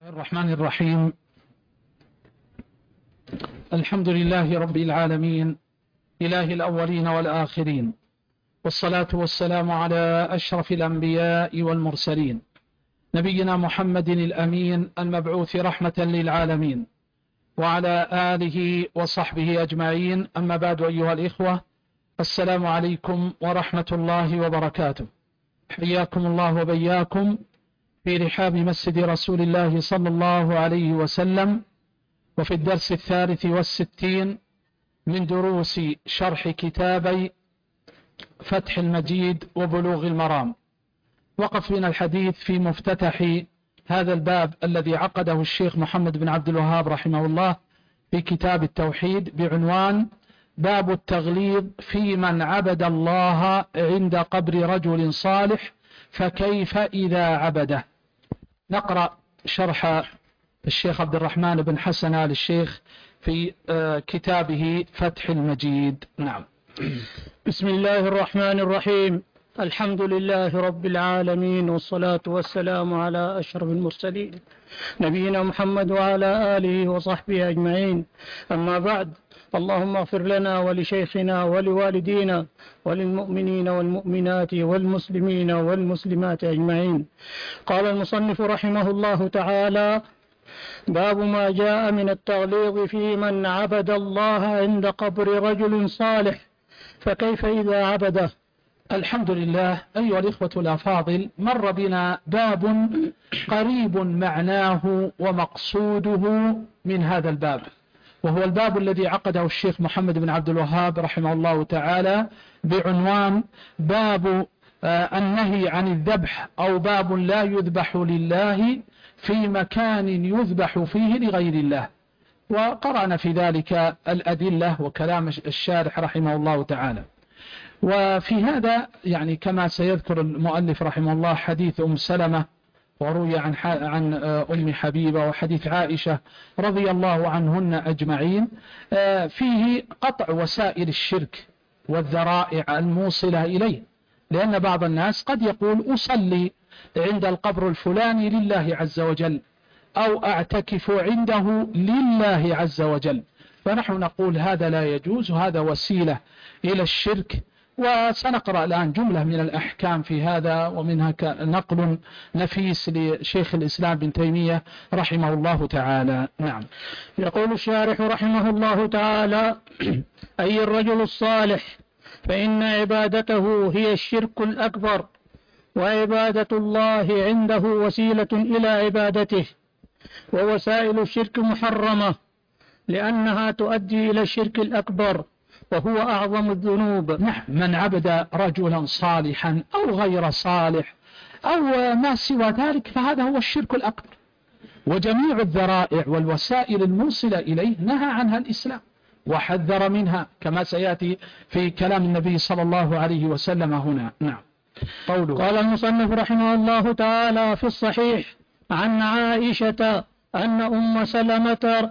الرحمن الرحيم. الحمد لله رب العالمين، إله الأولين والآخرين، والصلاة والسلام على أشرف الأنبياء والمرسلين، نبينا محمد الأمين المبعوث رحمة للعالمين، وعلى آله وصحبه أجمعين. أما بعد، أيها الإخوة، السلام عليكم ورحمة الله وبركاته. حياكم الله وبياكم في رحاب مسجد رسول الله صلى الله عليه وسلم، وفي الدرس 63 من دروس شرح كتابي فتح المجيد وبلوغ المرام. وقف بنا الحديث في مفتتح هذا الباب الذي عقده الشيخ محمد بن عبد الوهاب رحمه الله في كتاب التوحيد بعنوان باب التغليظ في من عبد الله عند قبر رجل صالح فكيف إذا عبده. نقرأ شرح الشيخ عبد الرحمن بن حسن آل الشيخ في كتابه فتح المجيد. نعم. بسم الله الرحمن الرحيم. الحمد لله رب العالمين، والصلاة والسلام على أشرف المرسلين نبينا محمد وعلى آله وصحبه أجمعين. أما بعد، اللهم اغفر لنا ولشيخنا ولوالدينا وللمؤمنين والمؤمنات والمسلمين والمسلمات أجمعين. قال المصنف رحمه الله تعالى: باب ما جاء من التغليظ في من عبد الله عند قبر رجل صالح فكيف إذا عبده. الحمد لله. أيها الإخوة الأفاضل، مر بنا باب قريب معناه ومقصوده من هذا الباب، وهو الباب الذي عقده الشيخ محمد بن عبد الوهاب رحمه الله تعالى بعنوان باب النهي عن الذبح، أو باب لا يذبح لله في مكان يذبح فيه لغير الله. وقرأنا في ذلك الأدلة وكلام الشارح رحمه الله تعالى. وفي هذا يعني كما سيذكر المؤلف رحمه الله حديث أم سلمة، وروي عن أم حبيبة، وحديث عائشة رضي الله عنهن أجمعين، فيه قطع وسائل الشرك والذرائع الموصلة إليه. لأن بعض الناس قد يقول أصلي عند القبر الفلاني لله عز وجل، أو أعتكف عنده لله عز وجل، فنحن نقول هذا لا يجوز، وهذا وسيلة إلى الشرك. وسنقرأ الآن جملة من الأحكام في هذا، ومنها نقل نفيس لشيخ الإسلام بن تيمية رحمه الله تعالى. نعم. يقول الشارح رحمه الله تعالى: أي الرجل الصالح، فإن عبادته هي الشرك الأكبر، وعبادة الله عنده وسيلة إلى عبادته، ووسائل الشرك محرمة لأنها تؤدي إلى الشرك الأكبر وهو أعظم الذنوب. نعم. من عبد رجلا صالحا أو غير صالح أو ما سوى ذلك فهذا هو الشرك الأكبر، وجميع الذرائع والوسائل الموصلة إليه نهى عنها الإسلام وحذر منها، كما سيأتي في كلام النبي صلى الله عليه وسلم هنا. نعم. قال المصنف رحمه الله تعالى في الصحيح عن عائشة أن أم سلمة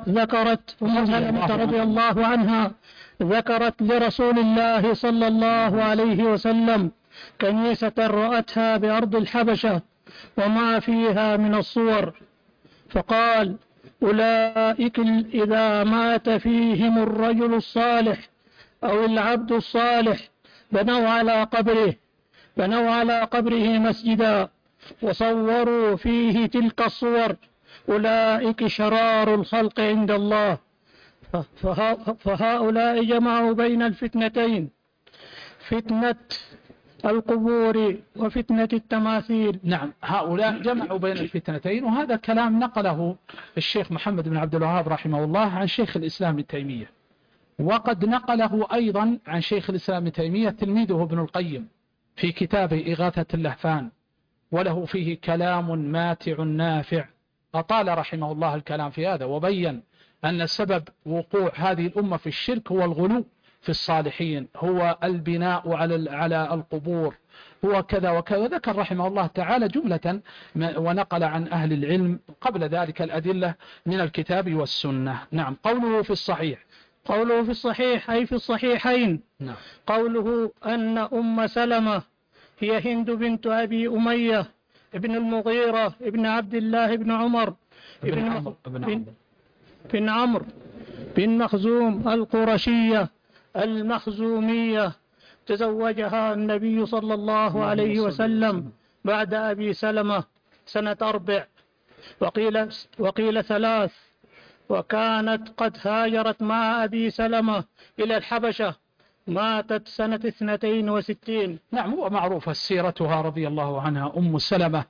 رضي الله عنها ذكرت لرسول الله صلى الله عليه وسلم كنيسة رأتها بأرض الحبشة وما فيها من الصور، فقال: أولئك إذا مات فيهم الرجل الصالح أو العبد الصالح بنوا على قبره مسجدا وصوروا فيه تلك الصور، أولئك شرار الخلق عند الله. فهؤلاء جمعوا بين الفتنتين، فتنة القبور وفتنة التماثيل. نعم، هؤلاء جمعوا بين الفتنتين، وهذا كلام نقله الشيخ محمد بن عبد الوهاب رحمه الله عن شيخ الإسلام ابن تيمية، وقد نقله أيضا عن شيخ الإسلام ابن تيمية تلميذه ابن القيم في كتابه إغاثة اللهفان، وله فيه كلام ماتع نافع. أطال رحمه الله الكلام في هذا، وبين أن سبب وقوع هذه الأمة في الشرك هو الغلو في الصالحين، هو البناء على القبور، هو كذا وكذا. ذكر رحمه الله تعالى جملة ونقل عن أهل العلم قبل ذلك الأدلة من الكتاب والسنة. نعم. قوله في الصحيح أي في الصحيحين. نعم. قوله أن أم سلمة هي هند بنت أبي أمية بن المغيرة بن عبد الله بن عمر بن عمرو بن مخزوم القرشية المخزومية، تزوجها النبي صلى الله عليه وسلم بعد أبي سلمة سنة 4 وقيل 3، وكانت قد هاجرت مع أبي سلمة إلى الحبشة، ماتت سنة 62. نعم، ومعروفة سيرتها رضي الله عنها أم سلمة،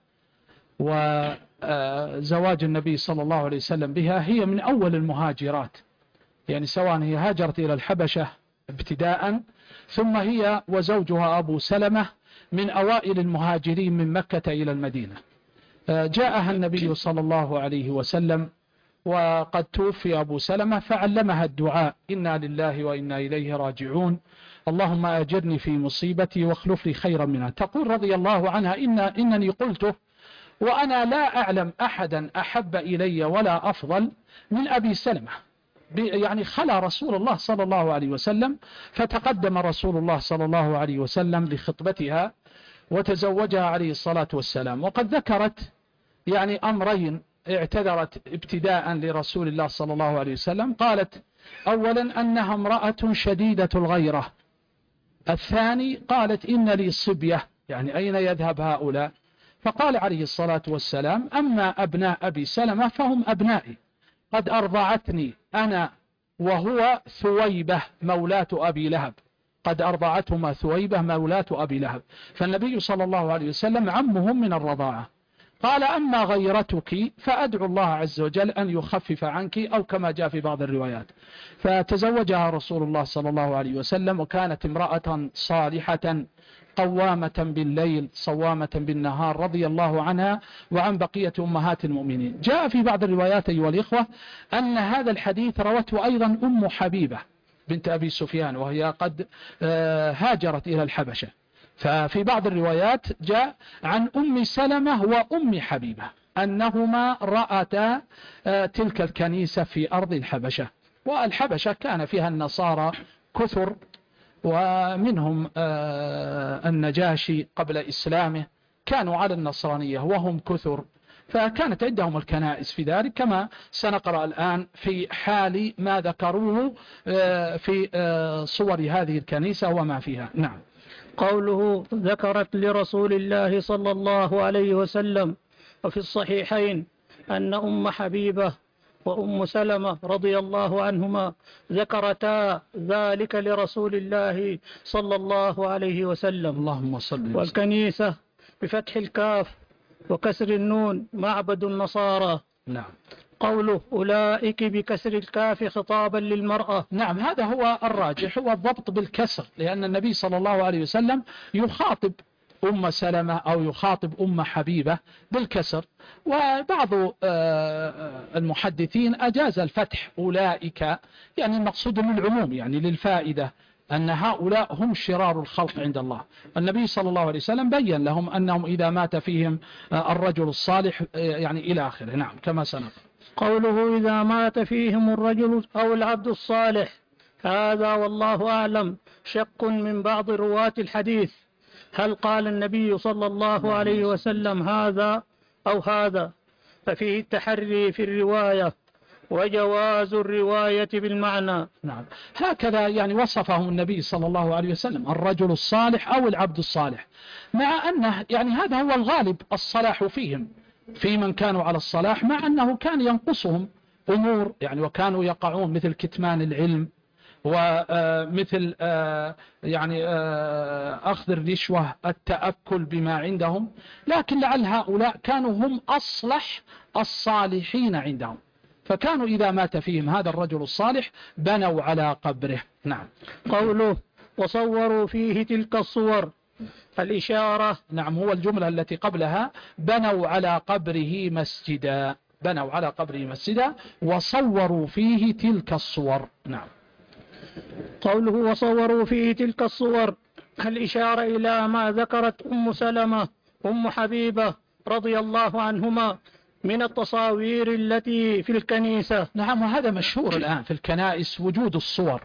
وزواج النبي صلى الله عليه وسلم بها هي من أول المهاجرات، يعني سواء هي هاجرت إلى الحبشة ابتداء، ثم هي وزوجها أبو سلمة من أوائل المهاجرين من مكة إلى المدينة. جاءها النبي صلى الله عليه وسلم وقد توفي أبو سلمة، فعلمها الدعاء: إنا لله وإنا إليه راجعون، اللهم أجرني في مصيبتي واخلف لي خيرا منها. تقول رضي الله عنها: إنني قلته وأنا لا أعلم أحدا أحب إلي ولا أفضل من أبي سلمة، يعني خلى رسول الله صلى الله عليه وسلم، فتقدم رسول الله صلى الله عليه وسلم لخطبتها وتزوجها عليه الصلاة والسلام. وقد ذكرت يعني أمرين اعتذرت ابتداء لرسول الله صلى الله عليه وسلم. قالت أولا أنها امرأة شديدة الغيرة، الثاني قالت إن لي صبية، يعني أين يذهب هؤلاء؟ فقال عليه الصلاة والسلام: أما أبناء أبي سلمة فهم أبنائي، قد أرضعتني أنا وهو ثويبة مولاة أبي لهب، قد أرضعتهما ثويبة مولاة أبي لهب، فالنبي صلى الله عليه وسلم عمهم من الرضاعة. قال: أما غيرتك فأدعو الله عز وجل أن يخفف عنك، أو كما جاء في بعض الروايات. فتزوجها رسول الله صلى الله عليه وسلم، وكانت امرأة صالحة قوامة بالليل صوامة بالنهار، رضي الله عنها وعن بقية أمهات المؤمنين. جاء في بعض الروايات أيها الإخوة أن هذا الحديث روته أيضا أم حبيبة بنت أبي سفيان، وهي قد هاجرت إلى الحبشة. ففي بعض الروايات جاء عن أم سلمة وأم حبيبة أنهما رأتا تلك الكنيسة في أرض الحبشة، والحبشة كان فيها النصارى كثر، ومنهم النجاشي قبل إسلامه كانوا على النصرانية وهم كثر، فكانت عندهم الكنائس في ذلك، كما سنقرأ الآن في حال ما ذكروه في صور هذه الكنيسة وما فيها. نعم. قوله: ذكرت لرسول الله صلى الله عليه وسلم. وفي الصحيحين أن أم حبيبة وأم سلمة رضي الله عنهما ذكرتا ذلك لرسول الله صلى الله عليه وسلم. اللهم صل وسلم. والكنيسة بفتح الكاف وكسر النون معبد النصارى. نعم. قوله أولئك بكسر الكاف خطابا للمرأة. نعم، هذا هو الراجح، هو الضبط بالكسر، لأن النبي صلى الله عليه وسلم يخاطب أم سلمة أو يخاطب أم حبيبة بالكسر، وبعض المحدثين أجاز الفتح أولئك، يعني المقصود للعموم، يعني للفائدة أن هؤلاء هم شرار الخلق عند الله. النبي صلى الله عليه وسلم بيّن لهم أنهم إذا مات فيهم الرجل الصالح يعني إلى آخره. نعم، كما سنقرأ. قوله: إذا مات فيهم الرجل أو العبد الصالح، هذا والله أعلم شق من بعض رواة الحديث، هل قال النبي صلى الله عليه وسلم هذا أو هذا؟ ففيه التحري في الرواية وجواز الرواية بالمعنى. نعم، هكذا يعني وصفهم النبي صلى الله عليه وسلم: الرجل الصالح أو العبد الصالح، مع أنه يعني هذا هو الغالب الصلاح فيهم، في من كانوا على الصلاح، مع أنه كان ينقصهم أمور، يعني وكانوا يقعون مثل كتمان العلم، ومثل يعني أخذ الرشوة، التأكل بما عندهم، لكن لعل هؤلاء كانوا هم أصلح الصالحين عندهم، فكانوا إذا مات فيهم هذا الرجل الصالح بنوا على قبره. نعم. قوله: وصوروا فيه تلك الصور، الإشارة. نعم، هو الجملة التي قبلها: بنوا على قبره مسجدا، بنوا على قبره مسجدا وصوروا فيه تلك الصور. نعم. قوله: وصوروا فيه تلك الصور، الإشارة إلى ما ذكرت أم سلمة أم حبيبة رضي الله عنهما من التصاوير التي في الكنيسة. نعم، وهذا مشهور الآن في الكنائس، وجود الصور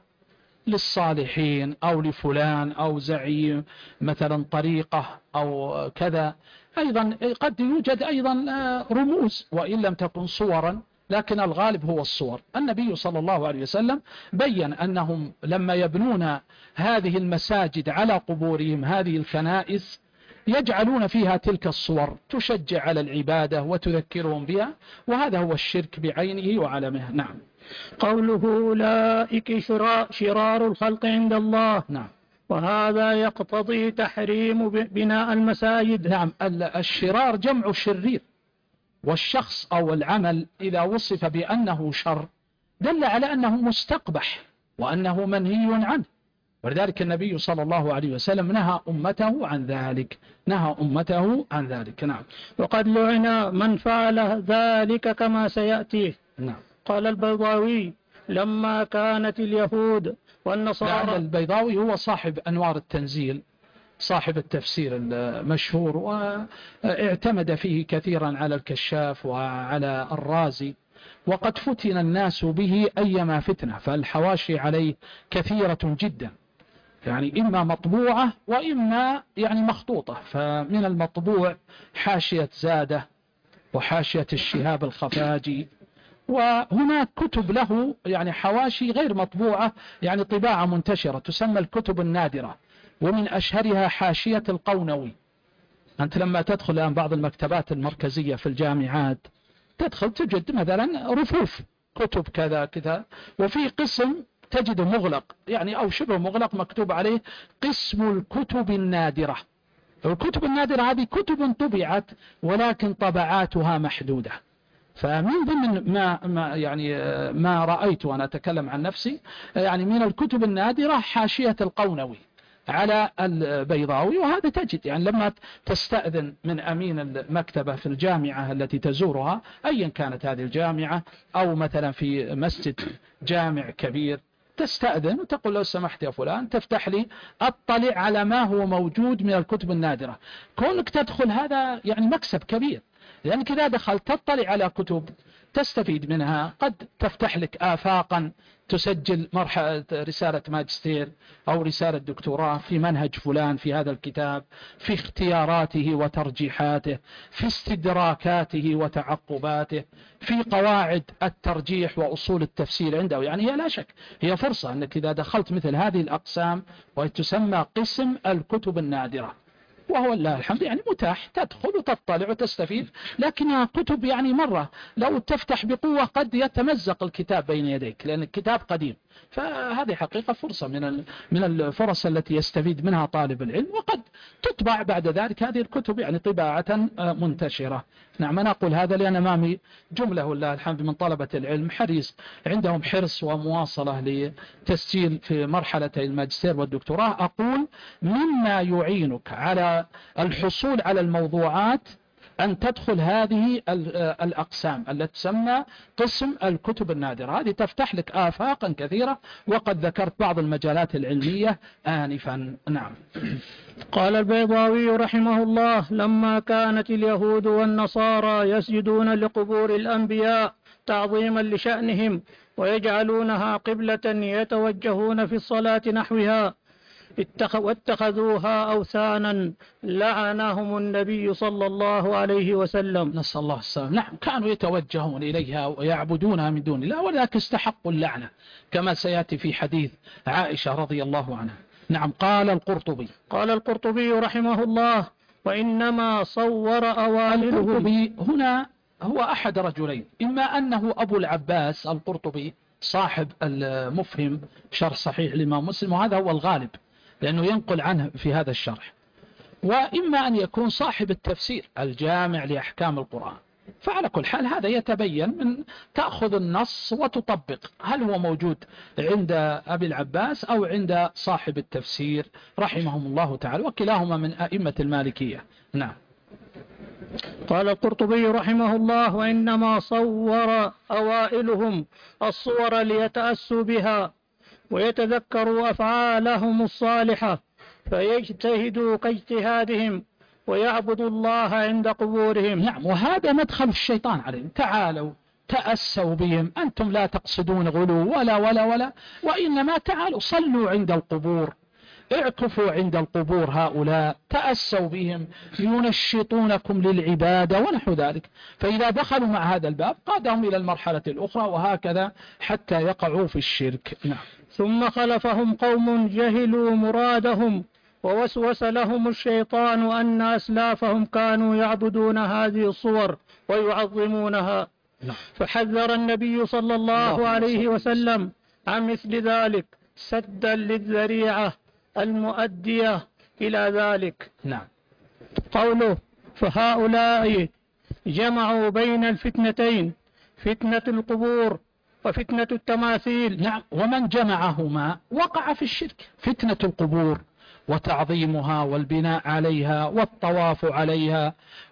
للصالحين أو لفلان أو زعيم مثلا طريقة أو كذا، أيضا قد يوجد أيضا رموز وإن لم تكن صورا، لكن الغالب هو الصور. النبي صلى الله عليه وسلم بيّن أنهم لما يبنون هذه المساجد على قبورهم، هذه الكنائس، يجعلون فيها تلك الصور تشجع على العبادة وتذكرهم بها، وهذا هو الشرك بعينه وعلمه. نعم. قوله أولئك شرار الخلق عند الله. نعم. وهذا يقتضي تحريم بناء المساجد. نعم. الشرار جمع شرير، والشخص أو العمل إذا وصف بأنه شر دل على أنه مستقبح وأنه منهي عنه، ولذلك النبي صلى الله عليه وسلم نهى أمته عن ذلك، نهى أمته عن ذلك. نعم. وقد لعن من فعل ذلك كما سيأتي. نعم. قال البيضاوي لما كانت اليهود والنصارى. البيضاوي هو صاحب أنوار التنزيل، صاحب التفسير المشهور، واعتمد فيه كثيرا على الكشاف وعلى الرازي، وقد فتن الناس به أيما فتنة، فالحواشي عليه كثيرة جدا، يعني إما مطبوعة وإما يعني مخطوطة. فمن المطبوع حاشية زادة وحاشية الشهاب الخفاجي، وهناك كتب له يعني حواشي غير مطبوعة، يعني طباعة منتشرة تسمى الكتب النادرة، ومن أشهرها حاشية القونوي. أنت لما تدخل الآن بعض المكتبات المركزية في الجامعات تدخل تجد مثلا رفوف كتب كذا كذا، وفي قسم تجده مغلق يعني أو شبه مغلق مكتوب عليه قسم الكتب النادرة. الكتب النادرة هذه كتب طبعت ولكن طبعاتها محدودة. فمن ضمن ما رأيت وأنا أتكلم عن نفسي يعني من الكتب النادرة حاشية القونوي على البيضاوي، وهذا تجد يعني لما تستأذن من أمين المكتبة في الجامعة التي تزورها أيا كانت هذه الجامعة، أو مثلا في مسجد جامع كبير، تستأذن وتقول لو سمحت يا فلان تفتح لي أطلع على ما هو موجود من الكتب النادرة. كونك تدخل هذا يعني مكسب كبير، لأنك إذا دخلت تطلع على كتب تستفيد منها، قد تفتح لك آفاقا، تسجل مرحلة رسالة ماجستير أو رسالة دكتوراه في منهج فلان في هذا الكتاب، في اختياراته وترجيحاته، في استدراكاته وتعقباته، في قواعد الترجيح وأصول التفسير عنده. يعني هي لا شك هي فرصة أنك إذا دخلت مثل هذه الأقسام وتسمى قسم الكتب النادرة، وهو الله الحمد يعني متاح، تدخل وتطلع وتستفيد، لكنها كتب يعني مرة لو تفتح بقوة قد يتمزق الكتاب بين يديك لأن الكتاب قديم. فهذه حقيقة فرصة من الفرص التي يستفيد منها طالب العلم، وقد تطبع بعد ذلك هذه الكتب يعني طباعة منتشرة. نعم. أنا أقول هذا لأن أمامي جملة والله الحمد من طلبة العلم حريص عندهم حرص ومواصلة لتسجيل في مرحلة الماجستير والدكتوراه. أقول مما يعينك على الحصول على الموضوعات أن تدخل هذه الأقسام التي تسمى قسم الكتب النادرة، هذه تفتح لك آفاقا كثيرة، وقد ذكرت بعض المجالات العلمية آنفا. نعم. قال البيضاوي رحمه الله لما كانت اليهود والنصارى يسجدون لقبور الأنبياء تعظيما لشأنهم ويجعلونها قبلة يتوجهون في الصلاة نحوها واتخذوها أوثانا لعنهم النبي صلى الله عليه وسلم. نسأل الله السلام. نعم. كانوا يتوجهون إليها ويعبدونها من دون الله، ولكن استحقوا اللعنة كما سيأتي في حديث عائشة رضي الله عنها. نعم. قال القرطبي رحمه الله وإنما صور أوائله. القرطبي هنا هو أحد رجلين، إما أنه أبو العباس القرطبي صاحب المفهم شرح صحيح الإمام مسلم، وهذا هو الغالب لأنه ينقل عنه في هذا الشرح، وإما أن يكون صاحب التفسير الجامع لأحكام القرآن. فعلى كل حال هذا يتبين من تأخذ النص وتطبق هل هو موجود عند أبي العباس أو عند صاحب التفسير رحمهم الله تعالى، وكلاهما من أئمة المالكية. نعم. قال القرطبي رحمه الله وإنما صور أوائلهم الصور ليتأسوا بها ويتذكروا أفعالهم الصالحة فيجتهدوا كاجتهادهم ويعبدوا الله عند قبورهم. نعم. وهذا مدخل الشيطان عليهم، تعالوا تأسوا بهم، أنتم لا تقصدون غلو ولا وإنما تعالوا صلوا عند القبور، اعكفوا عند القبور هؤلاء، تأسوا بهم، ينشطونكم للعبادة ونحو ذلك. فإذا دخلوا مع هذا الباب قادهم إلى المرحلة الأخرى، وهكذا حتى يقعوا في الشرك. نعم. ثم خلفهم قوم جهلوا مرادهم، ووسوس لهم الشيطان أن أسلافهم كانوا يعبدون هذه الصور ويعظمونها. فحذر النبي صلى الله عليه وسلم عن مثل ذلك سدا للذريعة المؤدية إلى ذلك. نعم. قوله: فهؤلاء جمعوا بين الفتنتين، فتنة القبور وفتنة التماثيل. نعم. ومن جمعهما وقع في الشرك. فتنة القبور وتعظيمها والبناء عليها والطواف عليها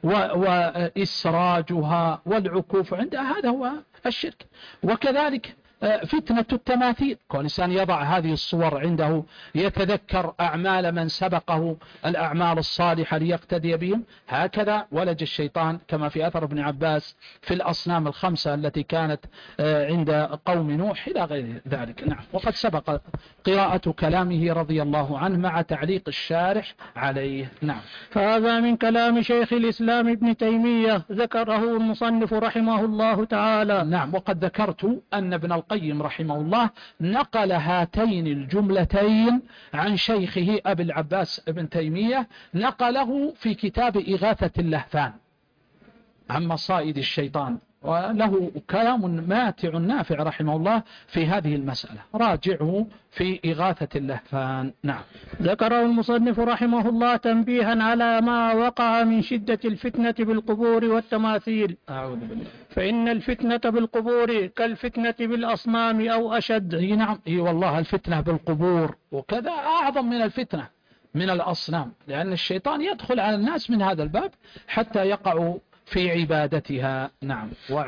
وإسراجها والعكوف عندها، هذا هو الشرك. وكذلك فتنة التماثيل، كون الإنسان يضع هذه الصور عنده يتذكر أعمال من سبقه، الأعمال الصالحة ليقتدي بهم، هكذا ولج الشيطان كما في أثر ابن عباس في الأصنام الخمسة التي كانت عند قوم نوح إلى غير ذلك. نعم. وقد سبق قراءة كلامه رضي الله عنه مع تعليق الشارح عليه. نعم. فهذا من كلام شيخ الإسلام ابن تيمية ذكره المصنف رحمه الله تعالى. نعم. وقد ذكرت أن ابن القيم رحمه الله نقل هاتين الجملتين عن شيخه أبي العباس ابن تيمية، نقله في كتاب إغاثة اللهفان عن مصائد الشيطان، وله كلام ماتع نافع رحمه الله في هذه المسألة، راجعه في إغاثة اللهفان. نعم. ذكره المصنف رحمه الله تنبيها على ما وقع من شدة الفتنة بالقبور والتماثيل. أعوذ بالله. فإن الفتنة بالقبور كالفتنة بالأصنام أو أشد. نعم. والله الفتنة بالقبور وكذا أعظم من الفتنة من الأصنام، لأن الشيطان يدخل على الناس من هذا الباب حتى يقعوا في عبادتها. نعم.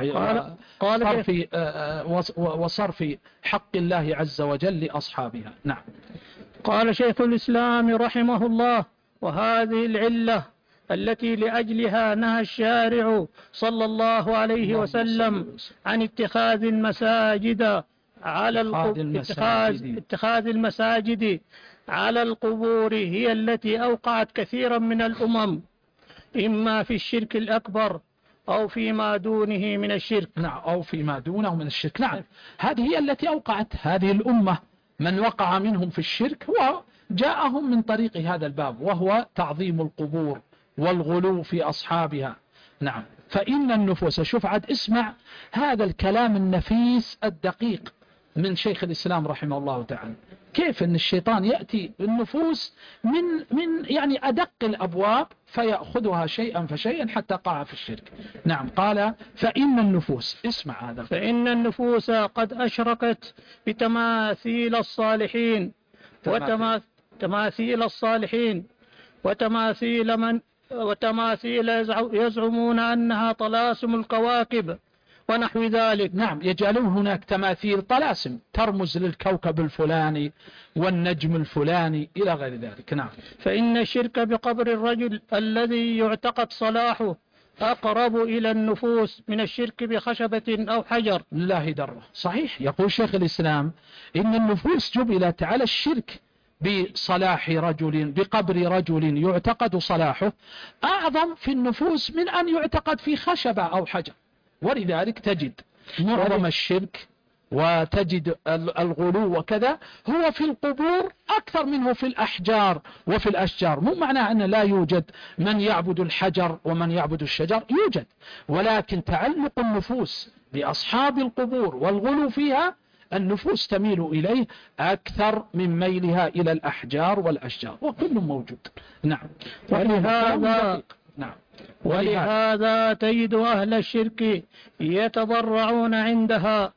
وصرف حق الله عز وجل لأصحابها. نعم. قال شيخ الإسلام رحمه الله: وهذه العلة التي لأجلها نهى الشارع صلى الله عليه وسلم عن اتخاذ المساجد على القبور هي التي أوقعت كثيرا من الأمم، إما في الشرك الأكبر أو فيما دونه من الشرك. نعم. أو فيما دونه من الشرك. نعم. هذه هي التي أوقعت هذه الأمة من وقع منهم في الشرك وجاءهم من طريق هذا الباب، وهو تعظيم القبور والغلو في أصحابها. نعم. فإن النفوس، شوف عاد اسمع هذا الكلام النفيس الدقيق من شيخ الإسلام رحمه الله تعالى، كيف أن الشيطان يأتي بالنفوس من يعني أدق الأبواب فيأخذها شيئا فشيئا حتى قع في الشرك. نعم. قال: فإن النفوس، اسمع هذا، فإن النفوس قد أشركت بتماثيل الصالحين وتماثيل يزعمون أنها طلاسم الكواكب ونحو ذلك. نعم. يجعلون هناك تماثيل طلاسم ترمز للكوكب الفلاني والنجم الفلاني إلى غير ذلك. نعم. فإن الشرك بقبر الرجل الذي يعتقد صلاحه أقرب إلى النفوس من الشرك بخشبة أو حجر. لله دره. صحيح. يقول شيخ الإسلام إن النفوس جبلت على الشرك بصلاح رجل، بقبر رجل يعتقد صلاحه، أعظم في النفوس من أن يعتقد في خشبة أو حجر. ولذلك تجد معظم الشرك وتجد الغلو وكذا هو في القبور أكثر منه في الأحجار وفي الأشجار. مو معناه أن لا يوجد من يعبد الحجر ومن يعبد الشجر، يوجد، ولكن تعلق النفوس بأصحاب القبور والغلو فيها، النفوس تميل إليه أكثر من ميلها إلى الأحجار والأشجار، وكل موجود. نعم. ولهذا تجد أهل الشرك يتضرعون عندها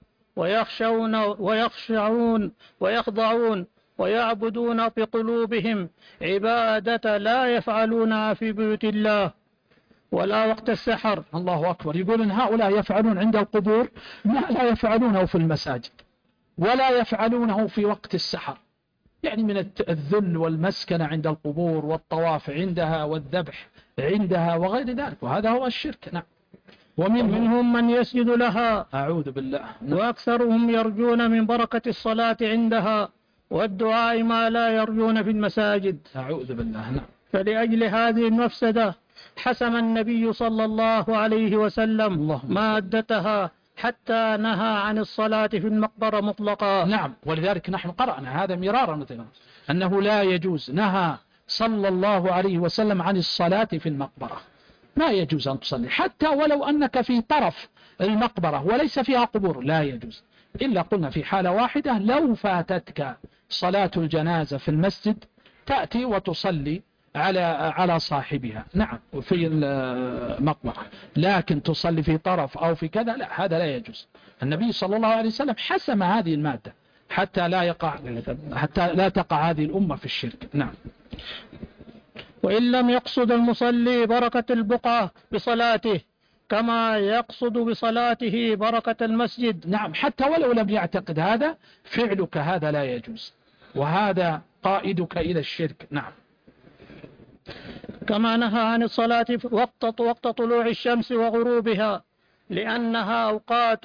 ويخشعون ويخضعون ويعبدون بقلوبهم عبادة لا يفعلونها في بيوت الله ولا وقت السحر. الله أكبر. يقول إن هؤلاء يفعلون عند القبور ما لا يفعلونه في المساجد ولا يفعلونه في وقت السحر، يعني من الذل والمسكنة عند القبور والطواف عندها والذبح عندها وغير ذلك، وهذا هو الشرك. نعم. ومنهم من يسجد لها. أعوذ بالله. وأكثرهم يرجون من بركة الصلاة عندها والدعاء ما لا يرجون في المساجد. أعوذ بالله. نعم. فلأجل هذه المفسدة حسم النبي صلى الله عليه وسلم مادتها حتى نهى عن الصلاة في المقبرة مطلقا. نعم، ولذلك نحن قرأنا هذا مرارا مثلا أنه لا يجوز، نهى صلى الله عليه وسلم عن الصلاة في المقبرة، ما يجوز أن تصلي حتى ولو أنك في طرف المقبرة وليس فيها قبور، لا يجوز، إلا قلنا في حالة واحدة، لو فاتتك صلاة الجنازة في المسجد تأتي وتصلي على صاحبها، نعم، في المقبرة، لكن تصلي في طرف أو في كذا لا، هذا لا يجوز. النبي صلى الله عليه وسلم حسم هذه المادة حتى لا تقع هذه الأمة في الشرك. نعم. وإن لم يقصد المصلي بركة البقعة بصلاته كما يقصد بصلاته بركة المسجد. نعم، حتى ولو لم يعتقد هذا، فعلك هذا لا يجوز، وهذا قائدك إلى الشرك. نعم. كما نهى عن الصلاة وقت طلوع الشمس وغروبها، لأنها أوقات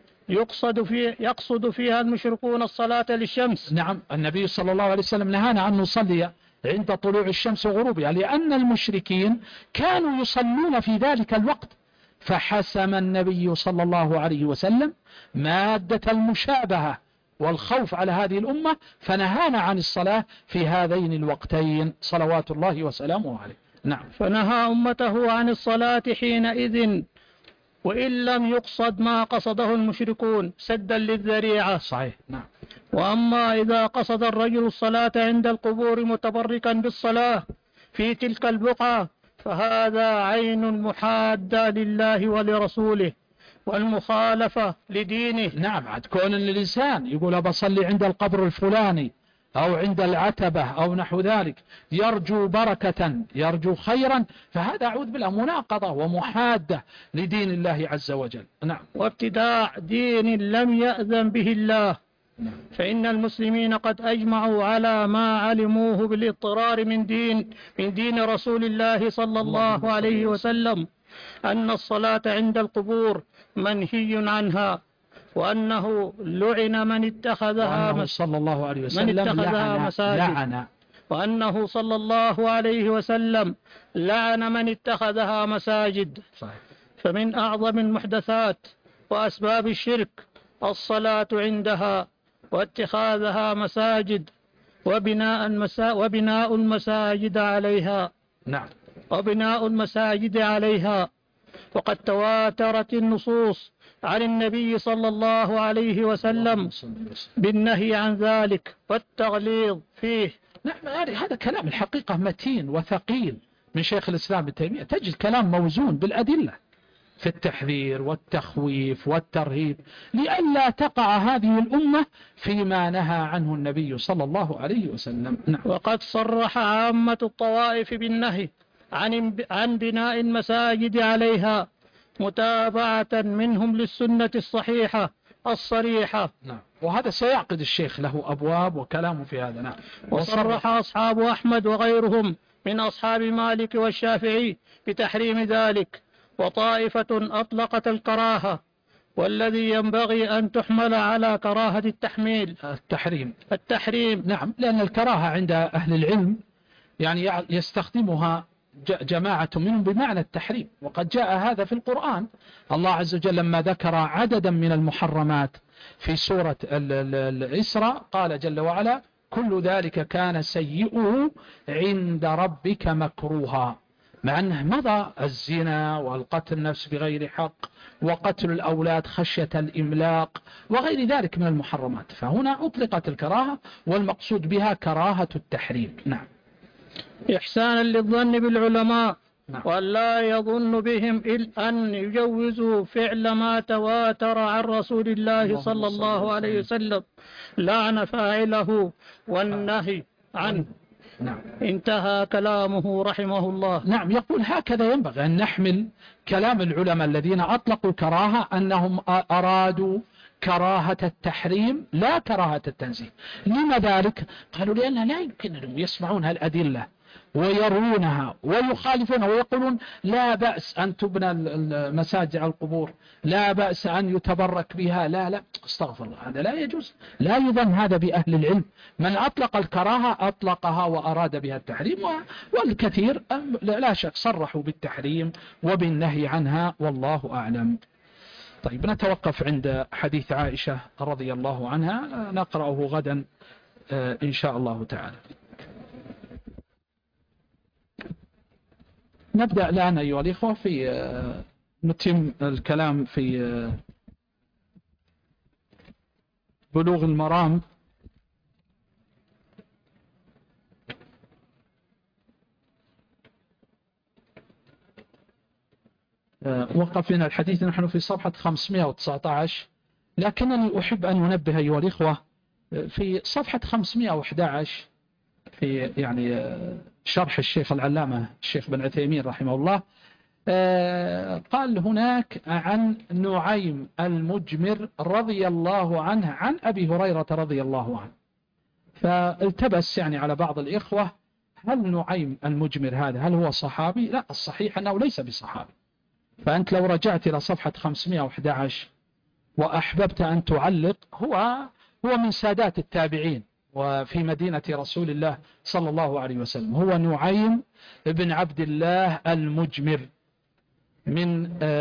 يقصد فيها المشركون الصلاة للشمس. نعم، النبي صلى الله عليه وسلم نهانا أن نصلي عند طلوع الشمس وغروبها، لأن المشركين كانوا يصلون في ذلك الوقت، فحسم النبي صلى الله عليه وسلم مادة المشابهة والخوف على هذه الأمة، فنهانا عن الصلاة في هذين الوقتين صلوات الله وسلامه عليه. نعم. فنهى أمته عن الصلاة حينئذ وإن لم يقصد ما قصده المشركون سدا للذريعة. صحيح. نعم. وأما إذا قصد الرجل الصلاة عند القبور متبركا بالصلاة في تلك البقعة فهذا عين محادة لله ولرسوله والمخالفة لدينه. نعم، عاد كون الإنسان يقول بصلي عند القبر الفلاني أو عند العتبة أو نحو ذلك يرجو بركة يرجو خيرا، فهذا أعوذ بالله مناقضة ومحادة لدين الله عز وجل. نعم. وابتداع دين لم يأذن به الله. نعم. فإن المسلمين قد أجمعوا على ما علموه بالاضطرار من دين رسول الله صلى الله عليه وسلم أن الصلاة عند القبور منهي عنها، وأنه لعن من اتخذها صلى الله عليه وسلم مساجد، وأنه صلى الله عليه وسلم لعن من اتخذها مساجد. صحيح. فمن أعظم المحدثات وأسباب الشرك الصلاة عندها واتخاذها مساجد وبناء المساجد عليها. نعم. وبناء المساجد عليها. وقد تواترت النصوص عن النبي صلى الله عليه وسلم بالنهي عن ذلك والتغليظ فيه. نعم، هذا كلام الحقيقة متين وثقيل من شيخ الإسلام ابن تيمية، تجد كلام موزون بالأدلة في التحذير والتخويف والترهيب لئلا تقع هذه الأمة فيما نهى عنه النبي صلى الله عليه وسلم. نعم. وقد صرح عامة الطوائف بالنهي عن بناء المساجد عليها متابعة منهم للسنة الصحيحة الصريحة. نعم. وهذا سيعقد الشيخ له أبواب وكلامه في هذا. نعم. وصرح أصحاب أحمد وغيرهم من أصحاب مالك والشافعي بتحريم ذلك، وطائفة أطلقت الكراهة، والذي ينبغي أن تحمل على كراهة التحريم. نعم، لأن الكراهة عند أهل العلم يعني يستخدمها جماعة منهم بمعنى التحريم، وقد جاء هذا في القرآن. الله عز وجل لما ذكر عددا من المحرمات في سورة الإسراء قال جل وعلا كل ذلك كان سيئه عند ربك مكروها، مع أنه مضى الزنا والقتل النفس بغير حق وقتل الأولاد خشية الإملاق وغير ذلك من المحرمات، فهنا أطلقت الكراهة والمقصود بها كراهة التحريم. نعم. إحسانا للظن بالعلماء. نعم. ولا يظن بهم أن يجوزوا فعل ما تواتر عن رسول الله صلى الله عليه وسلم لعن فاعله والنهي عنه. نعم. انتهى كلامه رحمه الله. نعم، يقول هكذا ينبغي أن نحمل كلام العلماء الذين أطلقوا الكراهة أنهم أرادوا كراهة التحريم لا كراهة التنزيه. لما ذلك؟ قالوا لأن لا يمكن أن يسمعون هالأدلة ويرونها ويخالفونها ويقولون لا بأس أن تبنى المساجد على القبور، لا بأس أن يتبرك بها، لا استغفر الله، هذا لا يجوز. لا يظن هذا بأهل العلم. من أطلق الكراهة أطلقها وأراد بها التحريم، والكثير لا شك صرحوا بالتحريم وبالنهي عنها، والله أعلم. طيب نتوقف عند حديث عائشة رضي الله عنها، نقرأه غدا إن شاء الله تعالى. نبدأ الآن أيها الإخوة في نتم الكلام في بلوغ المرام. وقفنا الحديث نحن في صفحة 519، لكنني أحب أن أنبه أيها الإخوة في صفحة 511 في يعني شرح الشيخ العلامة الشيخ بن عثيمين رحمه الله، قال هناك عن نعيم المجمر رضي الله عنه عن أبي هريرة رضي الله عنه. فالتبس يعني على بعض الإخوة هل نعيم المجمر هذا هل هو صحابي؟ لا، الصحيح أنه ليس بصحابي. فأنت لو رجعت إلى صفحة 511 وأحببت أن تعلق، هو من سادات التابعين وفي مدينة رسول الله صلى الله عليه وسلم. هو نعيم بن عبد الله المجمر من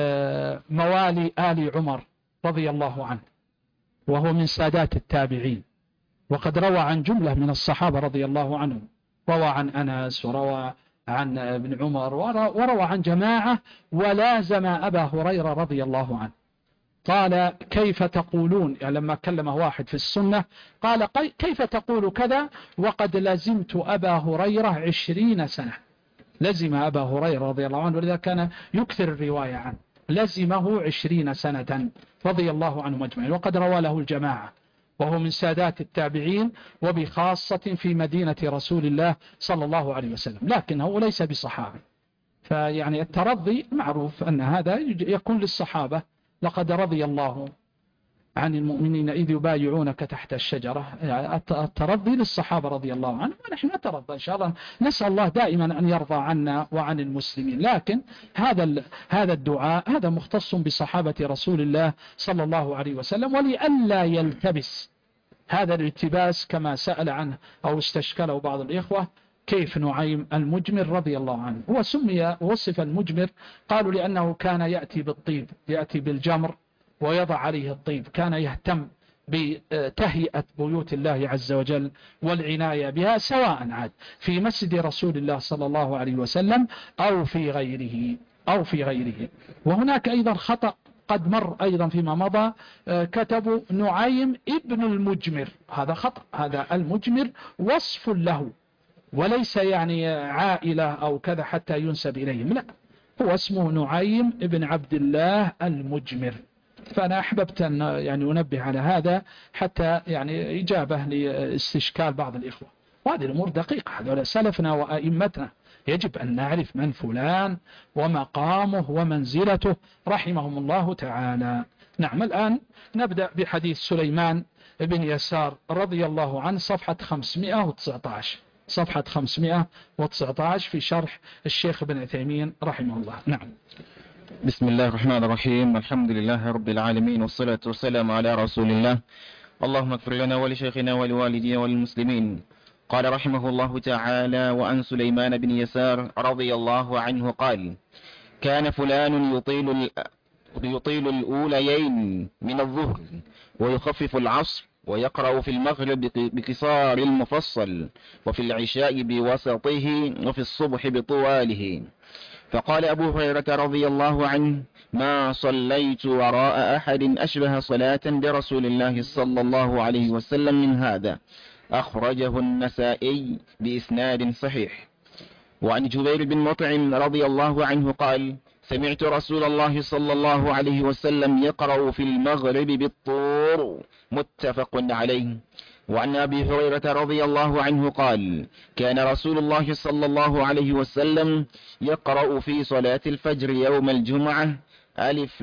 موالي آل عمر رضي الله عنه، وهو من سادات التابعين، وقد روى عن جملة من الصحابة رضي الله عنهم. روى عن أنس، وروى عن ابن عمر، وروى عن جماعة، ولازم أبا هريرة رضي الله عنه. قال كيف تقولون، يعني لما كلمه واحد في السنة قال كيف تقول كذا وقد لزمت أبا هريرة 20 سنة. لزم أبا هريرة رضي الله عنه، ولذا كان يكثر الرواية عنه، لزمه 20 سنة رضي الله عنه أجمعين، وقد روى له الجماعة، وهو من سادات التابعين وبخاصة في مدينة رسول الله صلى الله عليه وسلم، لكنه ليس بصحابي. فيعني الترضي معروف أن هذا يكون للصحابة. لقد رضي الله عن المؤمنين إذ يبايعونك تحت الشجرة، يعني الترضي للصحابة رضي الله عنهم، ونحن نترضى إن شاء الله، نسأل الله دائما أن يرضى عنا وعن المسلمين. لكن هذا الدعاء هذا مختص بصحابة رسول الله صلى الله عليه وسلم، ولئلا يلتبس هذا الالتباس كما سأل عنه أو استشكله بعض الإخوة، كيف نعيم المجمر رضي الله عنه هو سمي وصف المجمر؟ قالوا لأنه كان يأتي بالطيب، يأتي بالجمر ويضع عليه الطيب، كان يهتم بتهيئة بيوت الله عز وجل والعناية بها، سواء عاد في مسجد رسول الله صلى الله عليه وسلم أو في غيره. وهناك أيضا خطأ قد مر أيضا فيما مضى، كتبوا نعيم ابن المجمر، هذا خطأ. هذا المجمر وصف له وليس يعني عائلة أو كذا حتى ينسب إليهم، لا، هو اسمه نعيم ابن عبد الله المجمر. فأنا أحببت أن يعني أنبه على هذا حتى يعني إجابة لاستشكال بعض الإخوة، وهذه الأمور دقيقة. هذول سلفنا وأئمتنا يجب أن نعرف من فلان ومقامه ومنزلته رحمهم الله تعالى. نعم، الآن نبدأ بحديث سليمان بن يسار رضي الله عنه، صفحة 519، صفحة 519 في شرح الشيخ بن عثيمين رحمه الله. نعم. بسم الله الرحمن الرحيم، الحمد لله رب العالمين، والصلاة والسلام على رسول الله. اللهم اغفر لنا ولشيخنا ولوالدينا وللمسلمين. قال رحمه الله تعالى: وعن سليمان بن يسار رضي الله عنه قال: كان فلان يطيل الأوليين من الظهر ويخفف العصر، ويقرأ في المغرب بقصار المفصل، وفي العشاء بوسطه، وفي الصبح بطواله. فقال أبو هريرة رضي الله عنه: ما صليت وراء أحد أشبه صلاة برسول الله صلى الله عليه وسلم من هذا. أخرجه النسائي بإسناد صحيح. وعن جبير بن مطعم رضي الله عنه قال: سمعت رسول الله صلى الله عليه وسلم يقرأ في المغرب بالطور. متفق عليه. وعن أبي هريرة رضي الله عنه قال: كان رسول الله صلى الله عليه وسلم يقرأ في صلاة الفجر يوم الجمعة: ألف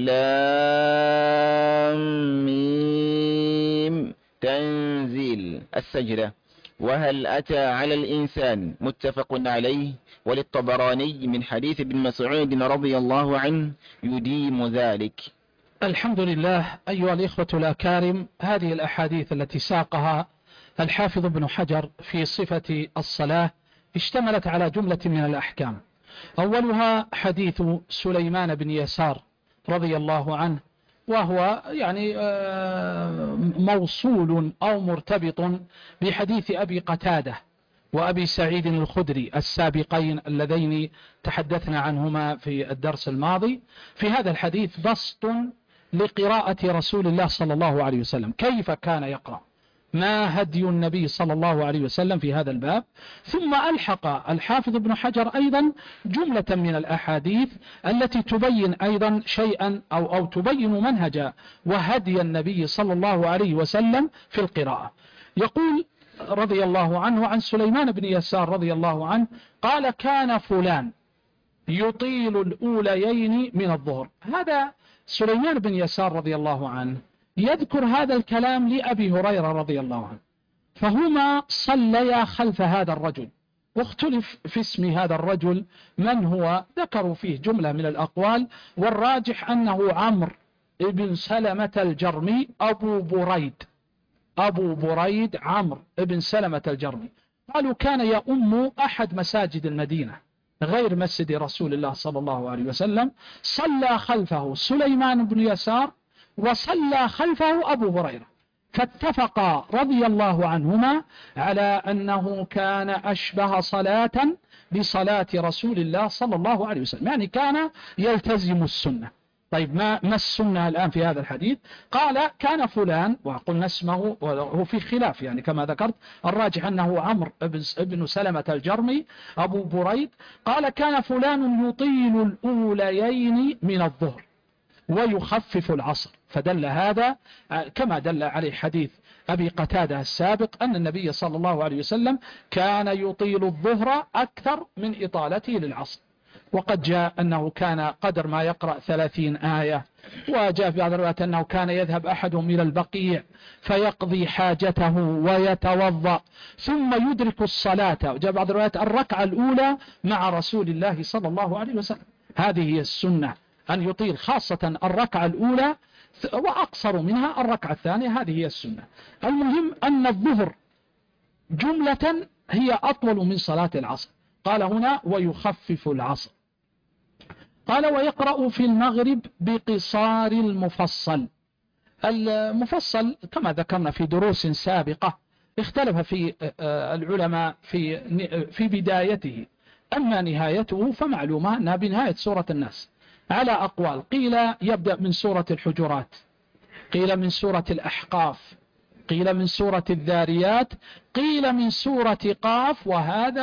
لام ميم تنزيل السجدة، وهل أتى على الإنسان متفق عليه، وللطبراني من حديث ابن مسعود رضي الله عنه يديم ذلك. الحمد لله. أيها الإخوة الأكارم، هذه الأحاديث التي ساقها الحافظ ابن حجر في صفة الصلاة اشتملت على جملة من الأحكام. أولها حديث سليمان بن يسار رضي الله عنه، وهو يعني موصول أو مرتبط بحديث أبي قتادة وأبي سعيد الخدري السابقين اللذين تحدثنا عنهما في الدرس الماضي. في هذا الحديث بسط لقراءة رسول الله صلى الله عليه وسلم، كيف كان يقرأ، ما هدي النبي صلى الله عليه وسلم في هذا الباب. ثم ألحق الحافظ ابن حجر أيضا جملة من الأحاديث التي تبين أيضا شيئا أو تبين منهج وهدي النبي صلى الله عليه وسلم في القراءة. يقول رضي الله عنه عن سليمان بن يسار رضي الله عنه قال: كان فلان يطيل الأوليين من الظهر. هذا سليمان بن يسار رضي الله عنه يذكر هذا الكلام لأبي هريرة رضي الله عنه، فهما صليا خلف هذا الرجل، واختلف في اسم هذا الرجل من هو، ذكروا فيه جملة من الأقوال، والراجح أنه عمرو بن سلمة الجرمي أبو بريد عمرو بن سلمة الجرمي. قالوا كان يؤم أحد مساجد المدينة غير مسجد رسول الله صلى الله عليه وسلم، صلى خلفه سليمان بن يسار وصلى خلفه أبو هريرة، فاتفقا رضي الله عنهما على أنه كان أشبه صلاة بصلاة رسول الله صلى الله عليه وسلم، يعني كان يلتزم السنة. طيب ما السنة الآن في هذا الحديث؟ قال: كان فلان، وقلنا اسمه وهو في خلاف يعني كما ذكرت، الراجح أنه عمرو بن سلمة الجرمي أبو بريد. قال: كان فلان يطيل الأوليين من الظهر ويخفف العصر، فدل هذا كما دل عليه حديث أبي قتادة السابق أن النبي صلى الله عليه وسلم كان يطيل الظهر أكثر من إطالته للعصر. وقد جاء أنه كان قدر ما يقرأ 30 آية، وجاء في بعض الروايات أنه كان يذهب أحدهم إلى البقيع فيقضي حاجته ويتوضأ ثم يدرك الصلاة، وجاء بعض الروايات الركعة الأولى مع رسول الله صلى الله عليه وسلم. هذه هي السنة، أن يطيل خاصة الركعة الأولى وأقصر منها الركعة الثانية، هذه هي السنة. المهم أن الظهر جملة هي أطول من صلاة العصر. قال هنا: ويخفف العصر. قال: ويقرأ في المغرب بقصار المفصل. المفصل كما ذكرنا في دروس سابقة اختلف في العلماء في بدايته، أما نهايته فمعلومة أنها بنهاية سورة الناس على أقوال. قيل يبدأ من سورة الحجرات، قيل من سورة الأحقاف، قيل من سورة الذاريات، قيل من سورة قاف، وهذا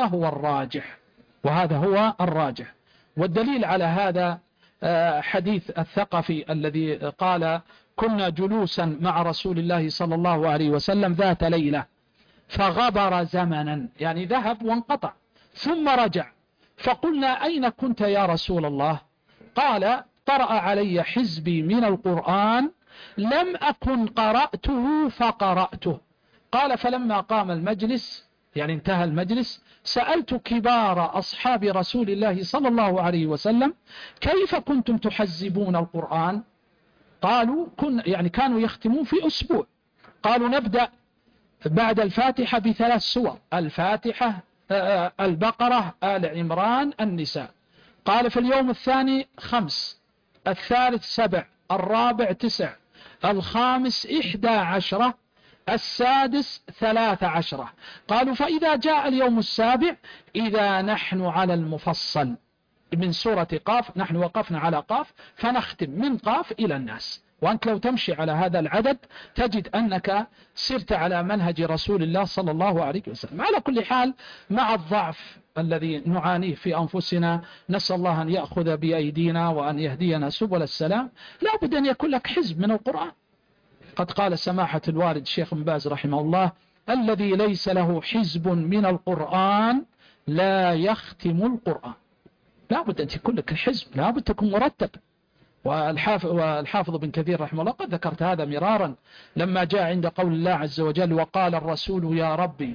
هو الراجح. والدليل على هذا حديث الثقفي الذي قال: كنا جلوسا مع رسول الله صلى الله عليه وسلم ذات ليلة فغبر زمنا، يعني ذهب وانقطع، ثم رجع، فقلنا: أين كنت يا رسول الله؟ قال: قرأ علي حزبي من القرآن لم أكن قرأته فقرأته. قال: فلما قام المجلس، يعني انتهى المجلس، سألت كبار أصحاب رسول الله صلى الله عليه وسلم: كيف كنتم تحزبون القرآن؟ قالوا: كانوا يختمون في أسبوع. قالوا: نبدأ بعد الفاتحة ب3 سور، الفاتحة، البقرة، آل عمران، النساء. قال: في اليوم الثاني 5، الثالث 7، الرابع 9، الخامس 11، السادس 13. قالوا: فإذا جاء اليوم السابع إذا نحن على المفصل من سورة قاف، نحن وقفنا على قاف فنختم من قاف إلى الناس. وأنت لو تمشي على هذا العدد تجد أنك سرت على منهج رسول الله صلى الله عليه وسلم. على كل حال، مع الضعف الذي نعانيه في أنفسنا، نسأل الله أن يأخذ بأيدينا وأن يهدينا سبل السلام، لا بد أن يكون لك حزب من القرآن. قد قال سماحة الوالد الشيخ بن باز رحمه الله: الذي ليس له حزب من القرآن لا يختم القرآن. لا بد أن يكون لك الحزب، لا بد تكون مرتب. والحافظ بن كثير رحمه الله قد ذكرت هذا مرارا لما جاء عند قول الله عز وجل: وقال الرسول يا ربي إن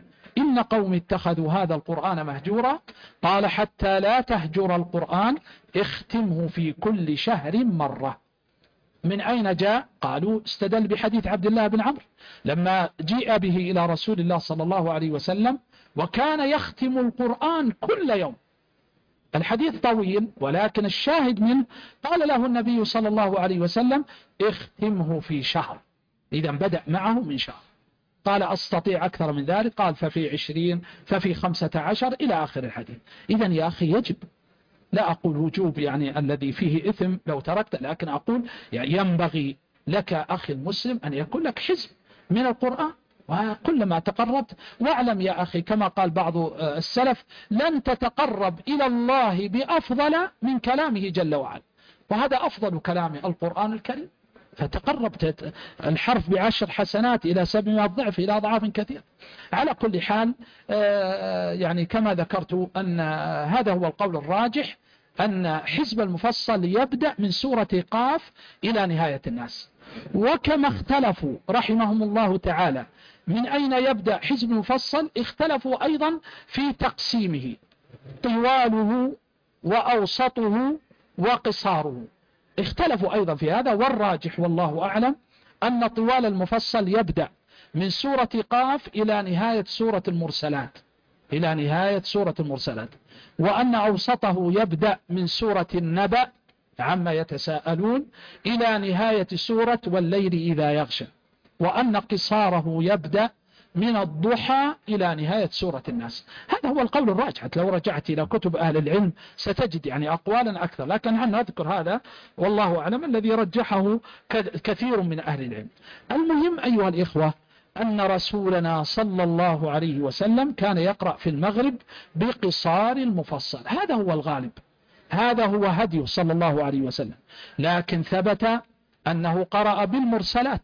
إن قوم اتخذوا هذا القرآن مهجورا. قال حتى لا تهجر القرآن اختمه في كل شهر مرة. من أين جاء؟ قالوا استدل بحديث عبد الله بن عمرو لما جيء به إلى رسول الله صلى الله عليه وسلم وكان يختم القرآن كل يوم. الحديث طويل ولكن الشاهد منه قال له النبي صلى الله عليه وسلم اختمه في شهر. إذا بدأ معه من شهر. قال أستطيع أكثر من ذلك؟ قال ففي 20 ففي 15 إلى آخر الحديث. إذا يا أخي يجب، لا أقول وجوب يعني الذي فيه إثم لو تركت، لكن أقول يعني ينبغي لك أخي المسلم أن يكون لك حزب من القرآن، وكلما تقربت. واعلم يا أخي كما قال بعض السلف لن تتقرب إلى الله بأفضل من كلامه جل وعلا، وهذا أفضل كلام القرآن الكريم. فتقرب الحرف ب10 حسنات إلى 700 ضعف إلى أضعاف كثير. على كل حال يعني كما ذكرت أن هذا هو القول الراجح، أن حزب المفصل يبدأ من سورة قاف إلى نهاية الناس. وكما اختلفوا رحمهم الله تعالى من أين يبدأ حزب المفصل، اختلفوا أيضا في تقسيمه، طواله وأوسطه وقصاره، اختلفوا أيضا في هذا. والراجح والله أعلم أن طوال المفصل يبدأ من سورة قاف إلى نهاية سورة المرسلات، إلى نهاية سورة المرسلات، وأن أوسطه يبدأ من سورة النبأ عما يتساءلون إلى نهاية سورة والليل إذا يغشى، وأن قصاره يبدأ من الضحى إلى نهاية سورة الناس. هذا هو القول الراجح. لو رجعت إلى كتب أهل العلم ستجد يعني أقوالا أكثر، لكن نحن نذكر هذا والله أعلم الذي رجحه كثير من أهل العلم. المهم أيها الإخوة أن رسولنا صلى الله عليه وسلم كان يقرأ في المغرب بقصار المفصل، هذا هو الغالب، هذا هو هديه صلى الله عليه وسلم. لكن ثبت أنه قرأ بالمرسلات،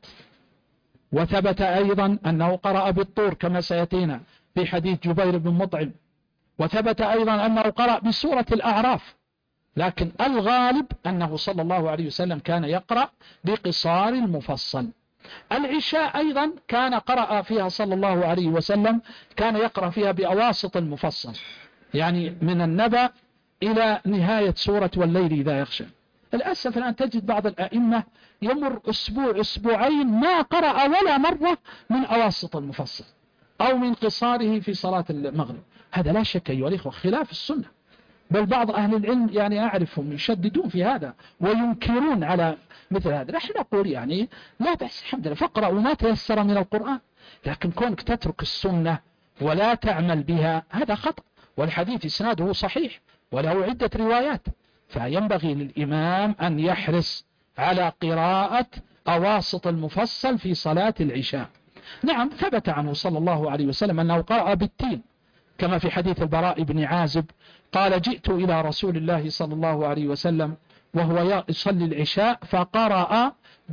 وثبت أيضا أنه قرأ بالطور كما سيأتينا في حديث جبير بن مطعم، وثبت أيضا أنه قرأ بسورة الأعراف. لكن الغالب أنه صلى الله عليه وسلم كان يقرأ بقصار المفصل. العشاء أيضا كان قرأ فيها صلى الله عليه وسلم، كان يقرأ فيها بأواسط المفصل، يعني من النبأ إلى نهاية سورة والليل إذا يغشى. للأسف الآن تجد بعض الأئمة يمر أسبوع أسبوعين ما قرأ ولا مرة من أواسط المفصل أو من قصاره في صلاة المغرب. هذا لا شك أيها الإخوة خلاف السنة، بل بعض أهل العلم يعني أعرفهم يشددون في هذا وينكرون على مثل هذا. نحن نقول يعني لا بأس، الحمد لله، فاقرأوا ما تيسر من القرآن، لكن كونك تترك السنة ولا تعمل بها هذا خطأ. والحديث إسناده صحيح وله عدة روايات، فينبغي للإمام أن يحرص على قراءة أواسط المفصل في صلاة العشاء. نعم ثبت عنه صلى الله عليه وسلم أنه قرأ بالتين كما في حديث البراء بن عازب قال جئت إلى رسول الله صلى الله عليه وسلم وهو يصلي العشاء فقرأ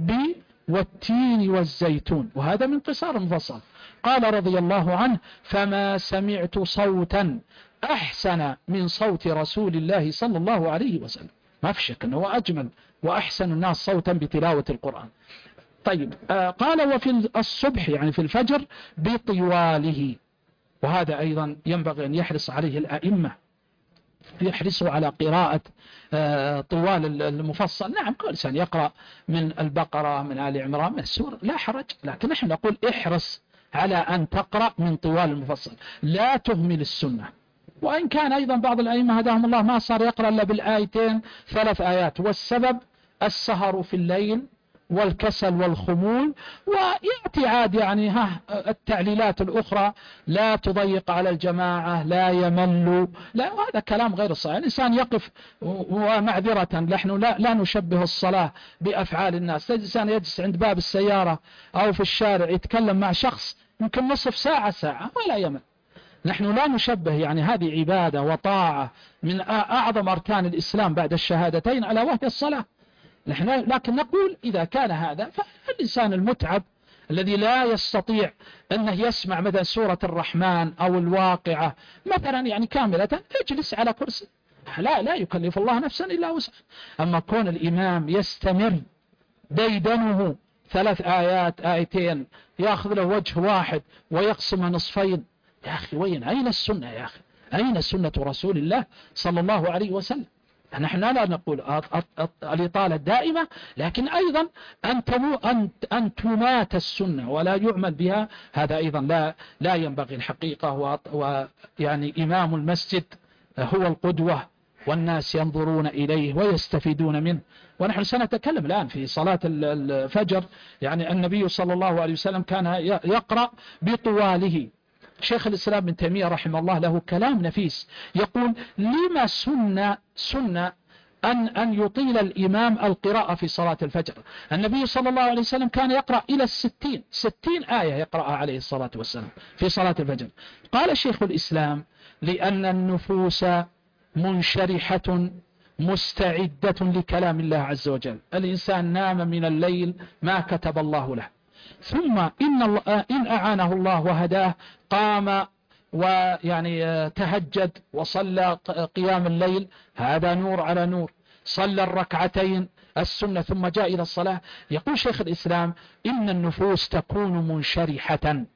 والتين والزيتون، وهذا من قصار المفصل. قال رضي الله عنه فما سمعت صوتا أحسن من صوت رسول الله صلى الله عليه وسلم. ما في شك أنه أجمل وأحسن الناس صوتا بتلاوة القرآن. طيب قال وفي الصبح يعني في الفجر بطواله، وهذا أيضا ينبغي أن يحرص عليه الأئمة، يحرصوا على قراءة طوال المفصل. نعم كل إنسان يقرأ من البقرة من آل عمران من السور لا حرج، لكن نحن نقول احرص على أن تقرأ من طوال المفصل، لا تهمل السنة. وإن كان أيضا بعض الأئمة هداهم الله ما صار يقرأ إلا بالآيتين 3 آيات، والسبب السهر في الليل والكسل والخمول، ويأتي عاد يعني التعليلات الأخرى لا تضيق على الجماعة لا يمل، لا، وهذا كلام غير صحيح. الإنسان يقف ومعذرة نحن لا نشبه الصلاة بأفعال الناس. الإنسان يجلس عند باب السيارة أو في الشارع يتكلم مع شخص يمكن نصف ساعة ولا يمل. نحن لا نشبه يعني هذه عبادة وطاعة من أعظم أركان الإسلام بعد الشهادتين على وهي الصلاة. لكن نقول إذا كان هذا فالإنسان المتعب الذي لا يستطيع أنه يسمع مثلا سورة الرحمن أو الواقعة مثلا يعني كاملة يجلس على كرسي، لا يكلف الله نفسا إلا وسعها. أما كون الإمام يستمر ديدنه 3 آيات 2 يأخذ له وجه واحد ويقسمه نصفين يا أخي وين أين السنة يا أخي؟ أين سنة رسول الله صلى الله عليه وسلم؟ نحن لا نقول الإطالة الدائمة، لكن أيضا أن تمات السنة ولا يعمل بها، هذا أيضا لا ينبغي الحقيقة. ويعني إمام المسجد هو القدوة والناس ينظرون إليه ويستفيدون منه. ونحن سنتكلم الآن في صلاة الفجر، يعني النبي صلى الله عليه وسلم كان يقرأ بطواله. شيخ الإسلام ابن تيمية رحمه الله له كلام نفيس، يقول لما سنة أن يطيل الإمام القراءة في صلاة الفجر؟ النبي صلى الله عليه وسلم كان يقرأ إلى 60 آية يقرأها عليه الصلاة والسلام في صلاة الفجر. قال شيخ الإسلام لأن النفوس منشرحة مستعدة لكلام الله عز وجل. الإنسان نام من الليل ما كتب الله له، ثم إن أعانه الله وهداه قام ويعني تهجد وصلى قيام الليل، هذا نور على نور. صلى الركعتين السنة ثم جاء إلى الصلاة. يقول شيخ الإسلام إن النفوس تكون منشرحة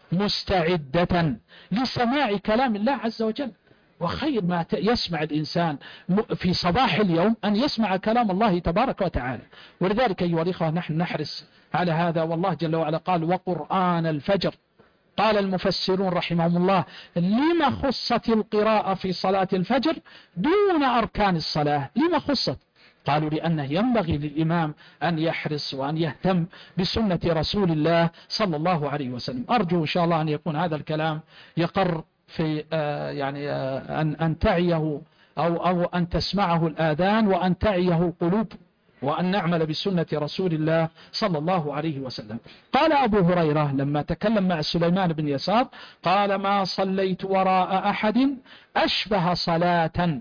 مستعدة لسماع كلام الله عز وجل. وخير ما يسمع الإنسان في صباح اليوم أن يسمع كلام الله تبارك وتعالى. ولذلك أيها الإخوة نحن نحرص على هذا. والله جل وعلا قال وقرآن الفجر. قال المفسرون رحمهم الله لما خصت القراءة في صلاة الفجر دون أركان الصلاة؟ لما خصت؟ قالوا لأنه ينبغي للإمام أن يحرص وأن يهتم بسنة رسول الله صلى الله عليه وسلم. أرجو إن شاء الله أن يكون هذا الكلام يقر في يعني أن تعيه أو أن تسمعه الآذان وأن تعيه القلوب، وأن نعمل بسنة رسول الله صلى الله عليه وسلم. قال أبو هريرة لما تكلم مع سليمان بن يسار قال ما صليت وراء أحد أشبه صلاة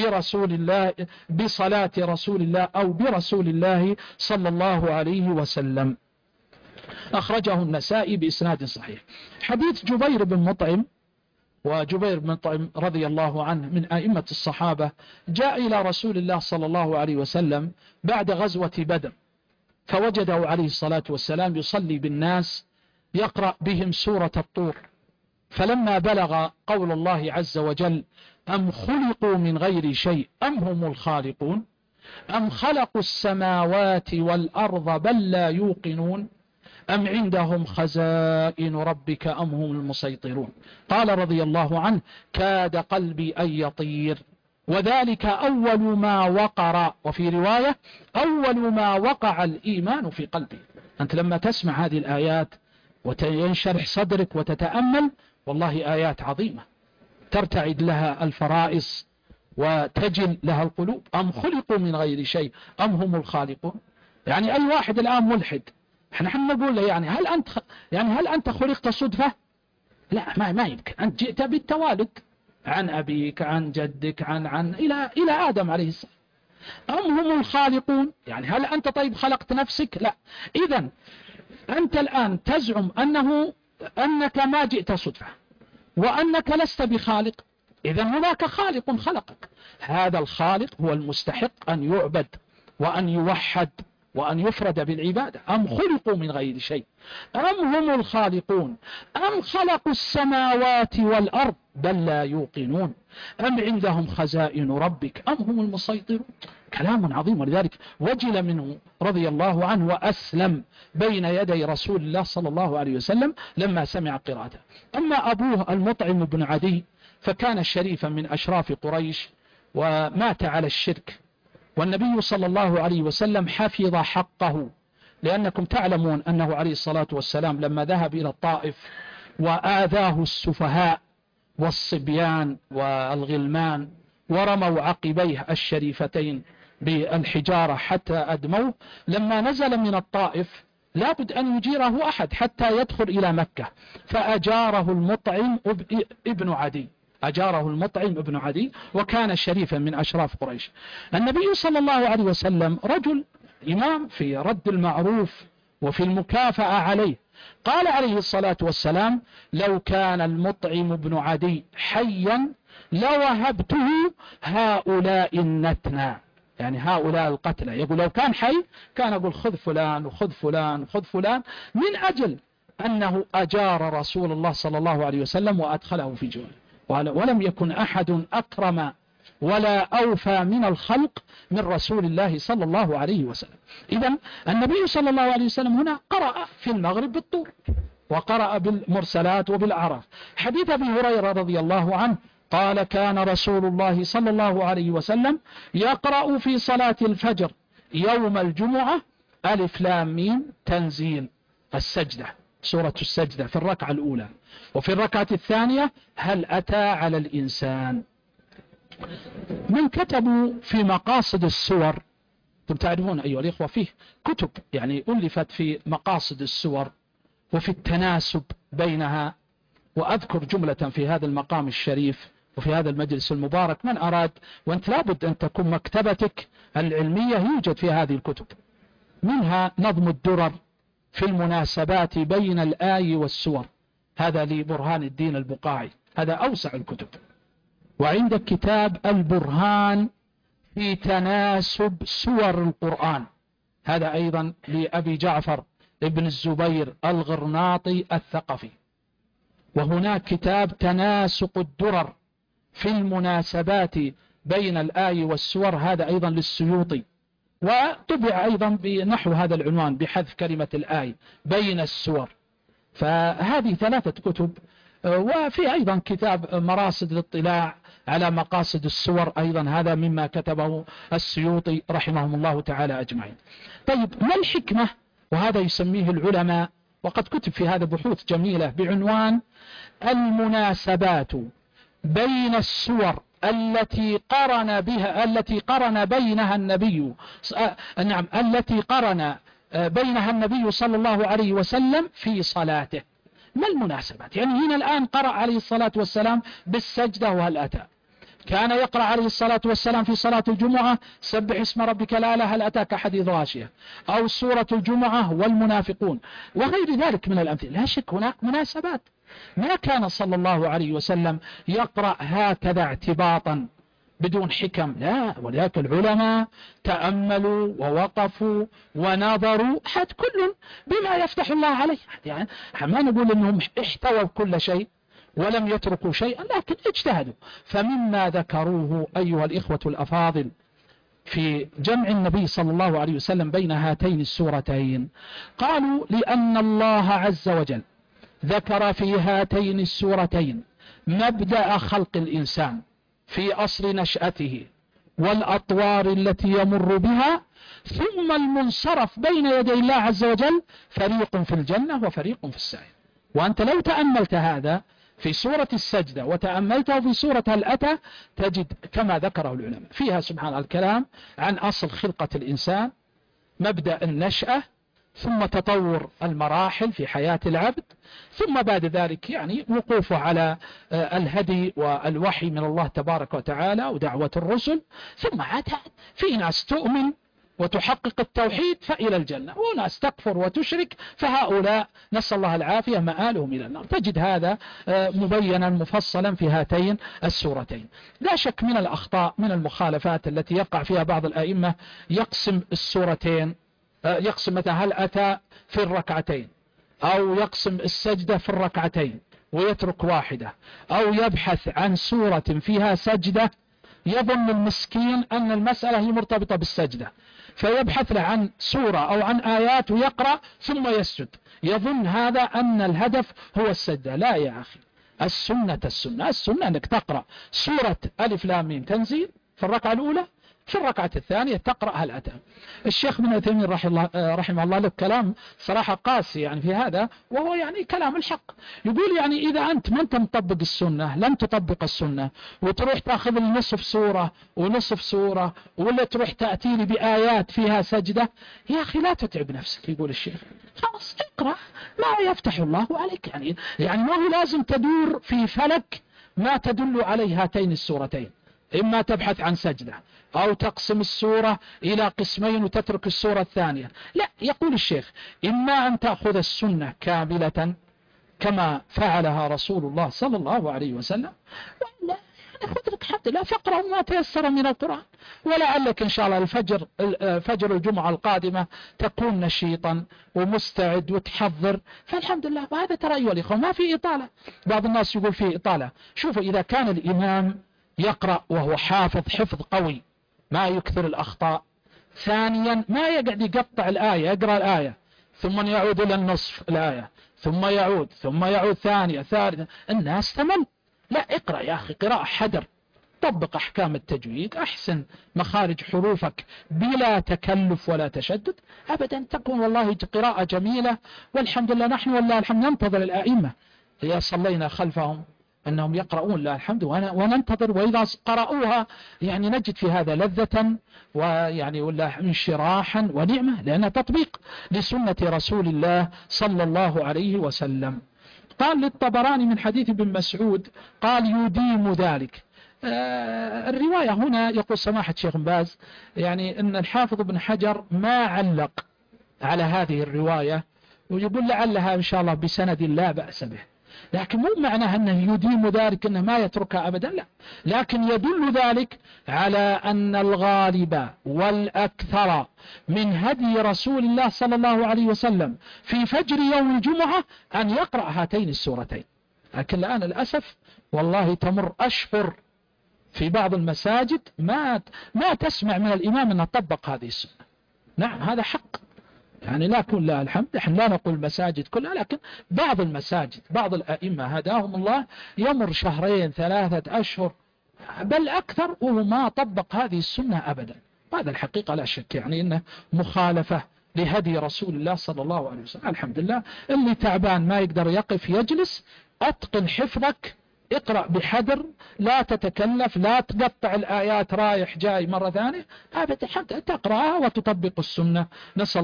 بصلاة رسول الله أو برسول الله صلى الله عليه وسلم. أخرجه النسائي بإسناد صحيح. حديث جبير بن مطعم، وجبير بن مطعم رضي الله عنه من أئمة الصحابة، جاء إلى رسول الله صلى الله عليه وسلم بعد غزوة بدر، فوجده عليه الصلاة والسلام يصلي بالناس يقرأ بهم سورة الطور. فلما بلغ قول الله عز وجل أم خلقوا من غير شيء أم هم الخالقون أم خلقوا السماوات والأرض بل لا يوقنون أم عندهم خزائن ربك أم هم المسيطرون، قال رضي الله عنه كاد قلبي أن يطير، وذلك أول ما وقر، وفي رواية أول ما وقع الإيمان في قلبي. أنت لما تسمع هذه الآيات وينشرح صدرك وتتأمل، والله آيات عظيمة ترتعد لها الفرائص وتجل لها القلوب. أم خلقوا من غير شيء أم هم الخالقون. يعني أي واحد الآن ملحد نحن نقول له يعني هل أنت خلقت صدفة؟ لا، ما يمكن. أنت جئت بالتوالد عن أبيك عن جدك عن إلى آدم عليه السلام. أم هم الخالقون، يعني هل أنت طيب خلقت نفسك؟ لا. إذن أنت الآن تزعم أنك ما جئت صدفة وأنك لست بخالق. إذن هناك خالق خلقك، هذا الخالق هو المستحق أن يعبد وأن يوحد وأن يفرد بالعبادة. أم خلقوا من غير شيء أم هم الخالقون أم خلقوا السماوات والأرض بل لا يوقنون أم عندهم خزائن ربك أم هم المسيطرون. كلام عظيم، ولذلك وجل منه رضي الله عنه وأسلم بين يدي رسول الله صلى الله عليه وسلم لما سمع قراءته. أما أبوه المطعم بن عدي فكان شريفا من أشراف قريش ومات على الشرك، والنبي صلى الله عليه وسلم حفظ حقه، لأنكم تعلمون أنه عليه الصلاة والسلام لما ذهب إلى الطائف وآذاه السفهاء والصبيان والغلمان ورموا عقبيه الشريفتين بالحجارة حتى أدموه، لما نزل من الطائف لابد أن يجيره أحد حتى يدخل إلى مكة، فأجاره المطعم ابن عدي، أجاره المطعم ابن عدي، وكان شريفا من أشراف قريش. النبي صلى الله عليه وسلم رجل إمام في رد المعروف وفي المكافأة عليه، قال عليه الصلاة والسلام لو كان المطعم ابن عدي حيا لوهبته هؤلاء النتنى، يعني هؤلاء القتلى. يقول لو كان حي كان يقول خذ فلان وخذ فلان وخذ فلان من أجل أنه أجار رسول الله صلى الله عليه وسلم وأدخله في جواره، ولم يكن أحد أكرم ولا أوفى من الخلق من رسول الله صلى الله عليه وسلم. إذن النبي صلى الله عليه وسلم هنا قرأ في المغرب بالطور، وقرأ بالمرسلات وبالأعراف. حديث أبي هريرة رضي الله عنه قال: كان رسول الله صلى الله عليه وسلم يقرأ في صلاة الفجر يوم الجمعة ألف لام ميم تنزيل السجدة، سورة السجدة في الركعة الأولى، وفي الركعة الثانية هل أتى على الإنسان. من كتبوا في مقاصد السور، أنتم تعرفون أيها الإخوة فيه كتب يعني ألفت في مقاصد السور وفي التناسب بينها، وأذكر جملة في هذا المقام الشريف وفي هذا المجلس المبارك. من أراد، وأنت لابد أن تكون مكتبتك العلمية يوجد في هذه الكتب، منها نظم الدرر في المناسبات بين الآي والسور، هذا لبرهان الدين البقاعي، هذا أوسع الكتب. وعندك كتاب البرهان في تناسب سور القرآن، هذا أيضا لأبي جعفر ابن الزبير الغرناطي الثقفي. وهناك كتاب تناسق الدرر في المناسبات بين الآي والسور، هذا أيضا للسيوطي، وطبع أيضا بنحو هذا العنوان بحذف كلمة الآي بين السور. فهذه 3 كتب. وفي أيضا كتاب مراصد الاطلاع على مقاصد السور، أيضا هذا مما كتبه السيوطي رحمهم الله تعالى أجمعين. طيب، ما الحكمة؟ وهذا يسميه العلماء، وقد كتب في هذا بحوث جميلة بعنوان المناسبات بين السور التي قرن بينها النبي صلى الله عليه وسلم في صلاته. ما المناسبات؟ يعني هنا الآن قرأ عليه الصلاة والسلام بالسجدة وهل أتى، كان يقرأ عليه الصلاة والسلام في صلاة الجمعة سبح اسم ربك الأعلى هل أتاك حديث غاشية، أو سورة الجمعة والمنافقون، وغير ذلك من الأمثلة. لا شك هناك مناسبات. ما كان صلى الله عليه وسلم يقرأ هكذا اعتباطا بدون حكم، لا، ولذلك العلماء تأملوا ووقفوا ونظروا، حد كل بما يفتح الله عليه. يعني ما نقول أنهم احتووا كل شيء ولم يتركوا شيئا، لكن اجتهدوا. فمما ذكروه أيها الإخوة الأفاضل في جمع النبي صلى الله عليه وسلم بين هاتين السورتين، قالوا لأن الله عز وجل ذكر في هاتين السورتين مبدأ خلق الإنسان في أصل نشأته والأطوار التي يمر بها، ثم المنصرف بين يدي الله عز وجل، فريق في الجنة وفريق في السعير. وأنت لو تأملت هذا في سورة السجدة وتأملته في سورة هل أتى، تجد كما ذكره العلماء فيها سبحان الله الكلام عن أصل خلقة الإنسان، مبدأ النشأة، ثم تطور المراحل في حياة العبد، ثم بعد ذلك يعني وقوفه على الهدي والوحي من الله تبارك وتعالى ودعوة الرسل، ثم عاد في ناس تؤمن وتحقق التوحيد فإلى الجنة، وناس تكفر وتشرك فهؤلاء نسأل الله العافية مآلهم إلى النار. تجد هذا مبينا مفصلا في هاتين السورتين. لا شك من الأخطاء من المخالفات التي يقع فيها بعض الأئمة، يقسم السورتين، يقسم مثلا هل أتى في الركعتين، أو يقسم السجدة في الركعتين ويترك واحدة، أو يبحث عن سورة فيها سجدة يظن المسكين أن المسألة هي مرتبطة بالسجدة، فيبحث له عن سورة أو عن آيات ويقرأ ثم يسجد، يظن هذا أن الهدف هو السجدة. لا يا أخي، السنة أنك تقرأ سورة ألف لام ميم تنزيل في الركعة الأولى، في الركعة الثانية تقرأ هل أتى. الشيخ ابن عثيمين رحمه الله له كلام صراحة قاسي يعني في هذا، وهو يعني كلام الحق. يقول يعني إذا أنت ما أنت مطبق السنة، لم تطبق السنة، وتروح تأخذ النصف سورة ونصف سورة، ولا تروح تأتي لي بآيات فيها سجدة، يا أخي لا تتعب نفسك. يقول الشيخ خلاص اقرأ ما يفتح الله عليك، يعني ما هو لازم تدور في فلك ما تدل عليه هاتين السورتين، إما تبحث عن سجدة أو تقسم السورة إلى قسمين وتترك السورة الثانية. لا، يقول الشيخ إما أن تأخذ السنة كاملة كما فعلها رسول الله صلى الله عليه وسلم، ولا يعني خذ لك الحمد لله فاقرأ ما تيسر من القرآن، ولعلك إن شاء الله فجر الجمعة القادمة تكون نشيطا ومستعد وتحضر، فالحمد لله. وهذا ترى أيها الإخوة ما في إطالة. بعض الناس يقول فيه إطالة. شوفوا إذا كان الإمام يقرأ وهو حافظ حفظ قوي ما يكثر الأخطاء، ثانيا ما يقعد يقطع الآية، يقرأ الآية ثم يعود إلى النصف الآية ثم يعود ثانية ثالثة، الناس تمل. لا، اقرأ يا أخي قراءة حذر، طبق أحكام التجويد، أحسن مخارج حروفك بلا تكلف ولا تشدد أبدا، تكون والله قراءة جميلة. والحمد لله نحن والله الحمد ننتظر الآئمة إذا صلينا خلفهم أنهم يقرؤون لا الحمد، وننتظر، وإذا قرأوها يعني نجد في هذا لذة ويعني ولا انشراحا ونعمة، لأنها تطبيق لسنة رسول الله صلى الله عليه وسلم. قال للطبراني من حديث ابن مسعود قال يديم ذلك. الرواية هنا يقول سماحة شيخ باز يعني أن الحافظ ابن حجر ما علق على هذه الرواية، ويقول لعلها إن شاء الله بسند لا بأس به، لكن مو معناه أنه يديم ذلك أنه ما يتركها أبدا، لا، لكن يدل ذلك على أن الغالب والأكثر من هدي رسول الله صلى الله عليه وسلم في فجر يوم الجمعة أن يقرأ هاتين السورتين. لكن الآن للأسف والله تمر أشهر في بعض المساجد ما تسمع من الإمام أن طبق هذه السنة. نعم هذا حق، يعني لا كل لا الحمد، نحن لا نقول المساجد كلها، لكن بعض المساجد بعض الأئمة هداهم الله يمر 2 3 أشهر بل أكثر وهو ما طبق هذه السنة أبدا. هذا الحقيقة لا شك يعني إنه مخالفة لهدي رسول الله صلى الله عليه وسلم. الحمد لله اللي تعبان ما يقدر يقف يجلس، أتقن حفظك، اقرأ بحذر، لا تتكلف، لا تقطع الآيات رايح جاي مرة ثانية أبدا، حتى تقرأها وتطبق السنة. نسأل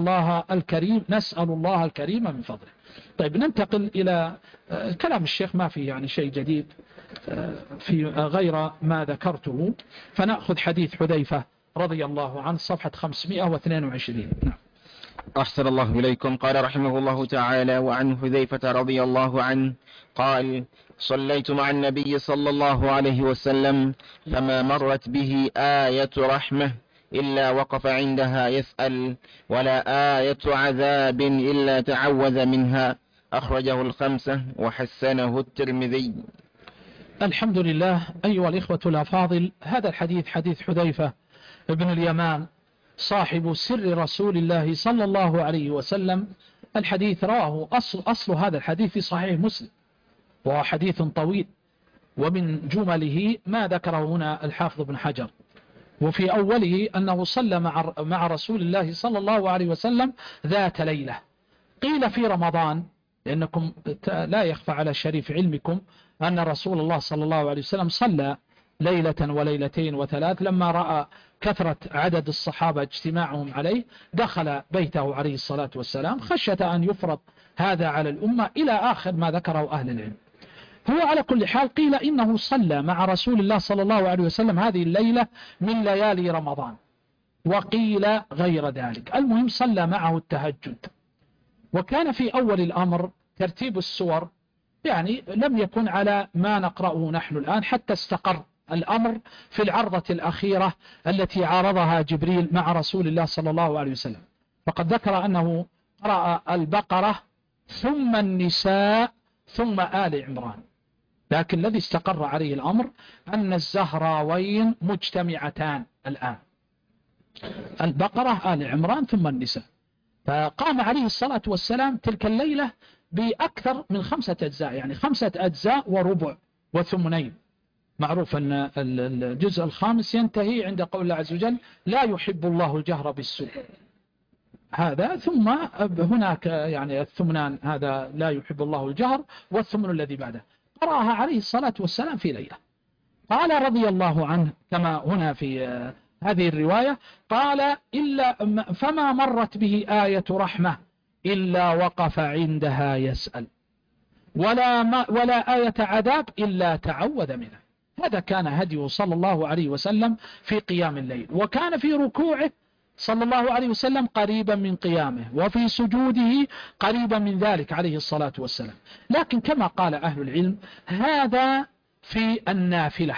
الله الكريم من فضله. طيب ننتقل إلى كلام الشيخ، ما في يعني شيء جديد في غير ما ذكرته، فنأخذ حديث حذيفة رضي الله عنه صفحة 522. نعم. أحسن الله إليكم. قال رحمه الله تعالى: وعن حذيفة رضي الله عنه قال: صليت مع النبي صلى الله عليه وسلم فما مرت به آية رحمة إلا وقف عندها يسأل، ولا آية عذاب إلا تعوذ منها. أخرجه 5 وحسنه الترمذي. الحمد لله. أيها الإخوة الأفاضل، هذا الحديث حديث حذيفة ابن اليمان صاحب سر رسول الله صلى الله عليه وسلم. الحديث رواه أصل هذا الحديث في صحيح مسلم، وهو حديث طويل، ومن جمله ما ذكره هنا الحافظ بن حجر. وفي أوله أنه صلى مع رسول الله صلى الله عليه وسلم ذات ليلة، قيل في رمضان، لأنكم لا يخفى على شريف علمكم أن رسول الله صلى الله عليه وسلم صلى ليلة وليلتين وثلاث، لما رأى كثرة عدد الصحابة اجتماعهم عليه دخل بيته عليه الصلاة والسلام خشية أن يفرض هذا على الأمة، إلى آخر ما ذكره أهل العلم. هو على كل حال قيل إنه صلى مع رسول الله صلى الله عليه وسلم هذه الليلة من ليالي رمضان، وقيل غير ذلك. المهم صلى معه التهجد. وكان في أول الأمر ترتيب السور يعني لم يكن على ما نقرأه نحن الآن، حتى استقر الأمر في العرضة الأخيرة التي عارضها جبريل مع رسول الله صلى الله عليه وسلم. فقد ذكر أنه قرأ البقرة ثم النساء ثم آل عمران، لكن الذي استقر عليه الأمر أن الزهراوين مجتمعتان الآن، البقرة آل عمران ثم النساء. فقام عليه الصلاة والسلام تلك الليلة بأكثر من 5 أجزاء، يعني 5 أجزاء وربع وثمنين. معروف أن الجزء الخامس ينتهي عند قول الله عز وجل: لا يحب الله الجهر بالسوء. هذا ثم هناك يعني الثمنان، هذا لا يحب الله الجهر، والثمن الذي بعده. قرأها عليه الصلاة والسلام في ليلة. قال رضي الله عنه كما هنا في هذه الرواية، قال: فما مرت به آية رحمة إلا وقف عندها يسأل، ولا آية عذاب إلا تعوذ منها. هذا كان هديه صلى الله عليه وسلم في قيام الليل، وكان في ركوعه صلى الله عليه وسلم قريبا من قيامه، وفي سجوده قريبا من ذلك عليه الصلاة والسلام. لكن كما قال أهل العلم هذا في النافلة،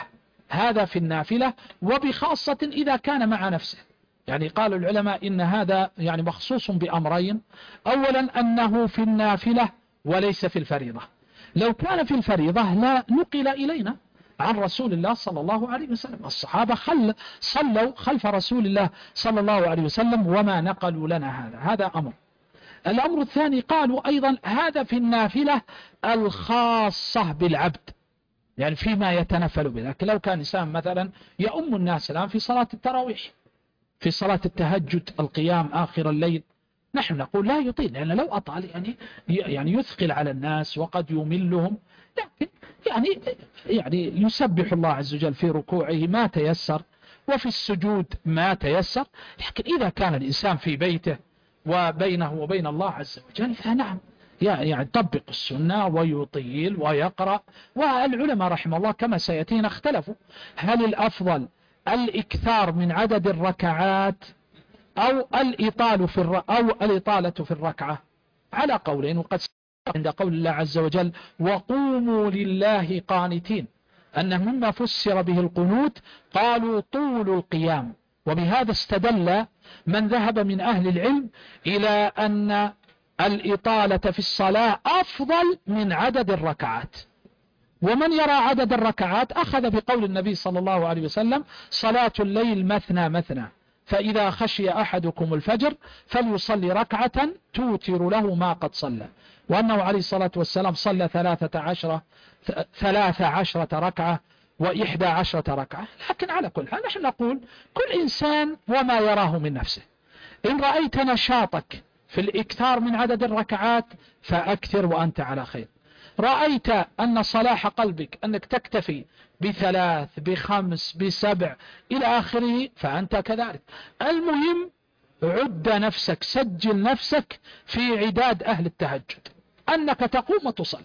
هذا في النافلة، وبخاصة إذا كان مع نفسه. يعني قال العلماء إن هذا يعني مخصوص بأمرين: أولا أنه في النافلة وليس في الفريضة. لو كان في الفريضة لا نقل إلينا عن رسول الله صلى الله عليه وسلم. الصحابة صلوا خلف رسول الله صلى الله عليه وسلم وما نقلوا لنا هذا أمر. الأمر الثاني قالوا أيضا هذا في النافلة الخاصة بالعبد، يعني فيما يتنفل به. لكن لو كان إنسان مثلا يؤم الناس الآن في صلاة التراويح، في صلاة التهجد، القيام آخر الليل، نحن نقول لا يطيل، لأن لو أطال يعني يثقل على الناس وقد يملهم. لكن يعني يسبح الله عز وجل في ركوعه ما تيسر، وفي السجود ما تيسر. لكن إذا كان الإنسان في بيته وبينه وبين الله عز وجل فنعم، يعني طبق السنة ويطيل ويقرأ. والعلماء رحمه الله كما سيأتينا اختلفوا هل الأفضل الإكثار من عدد الركعات أو الإطالة في الركعة، على قولين. وقد عند قول الله عز وجل وقوموا لله قانتين، أن مما فسر به القنوت قالوا طول القيام. وبهذا استدل من ذهب من أهل العلم إلى أن الإطالة في الصلاة أفضل من عدد الركعات. ومن يرى عدد الركعات أخذ بقول النبي صلى الله عليه وسلم صلاة الليل مثنى مثنى، فإذا خشي أحدكم الفجر فليصلي ركعة توتر له ما قد صلى. وأنه عليه الصلاة والسلام صلى 13 ركعة و11 ركعة. لكن على كل حال نحن نقول كل إنسان وما يراه من نفسه. إن رأيت نشاطك في الإكثار من عدد الركعات فأكثر وأنت على خير. رأيت أن صلاح قلبك أنك تكتفي ب3 ب5 ب7 إلى آخره فأنت كذلك. المهم عد نفسك، سجل نفسك في عداد أهل التهجد، أنك تقوم وتصلي.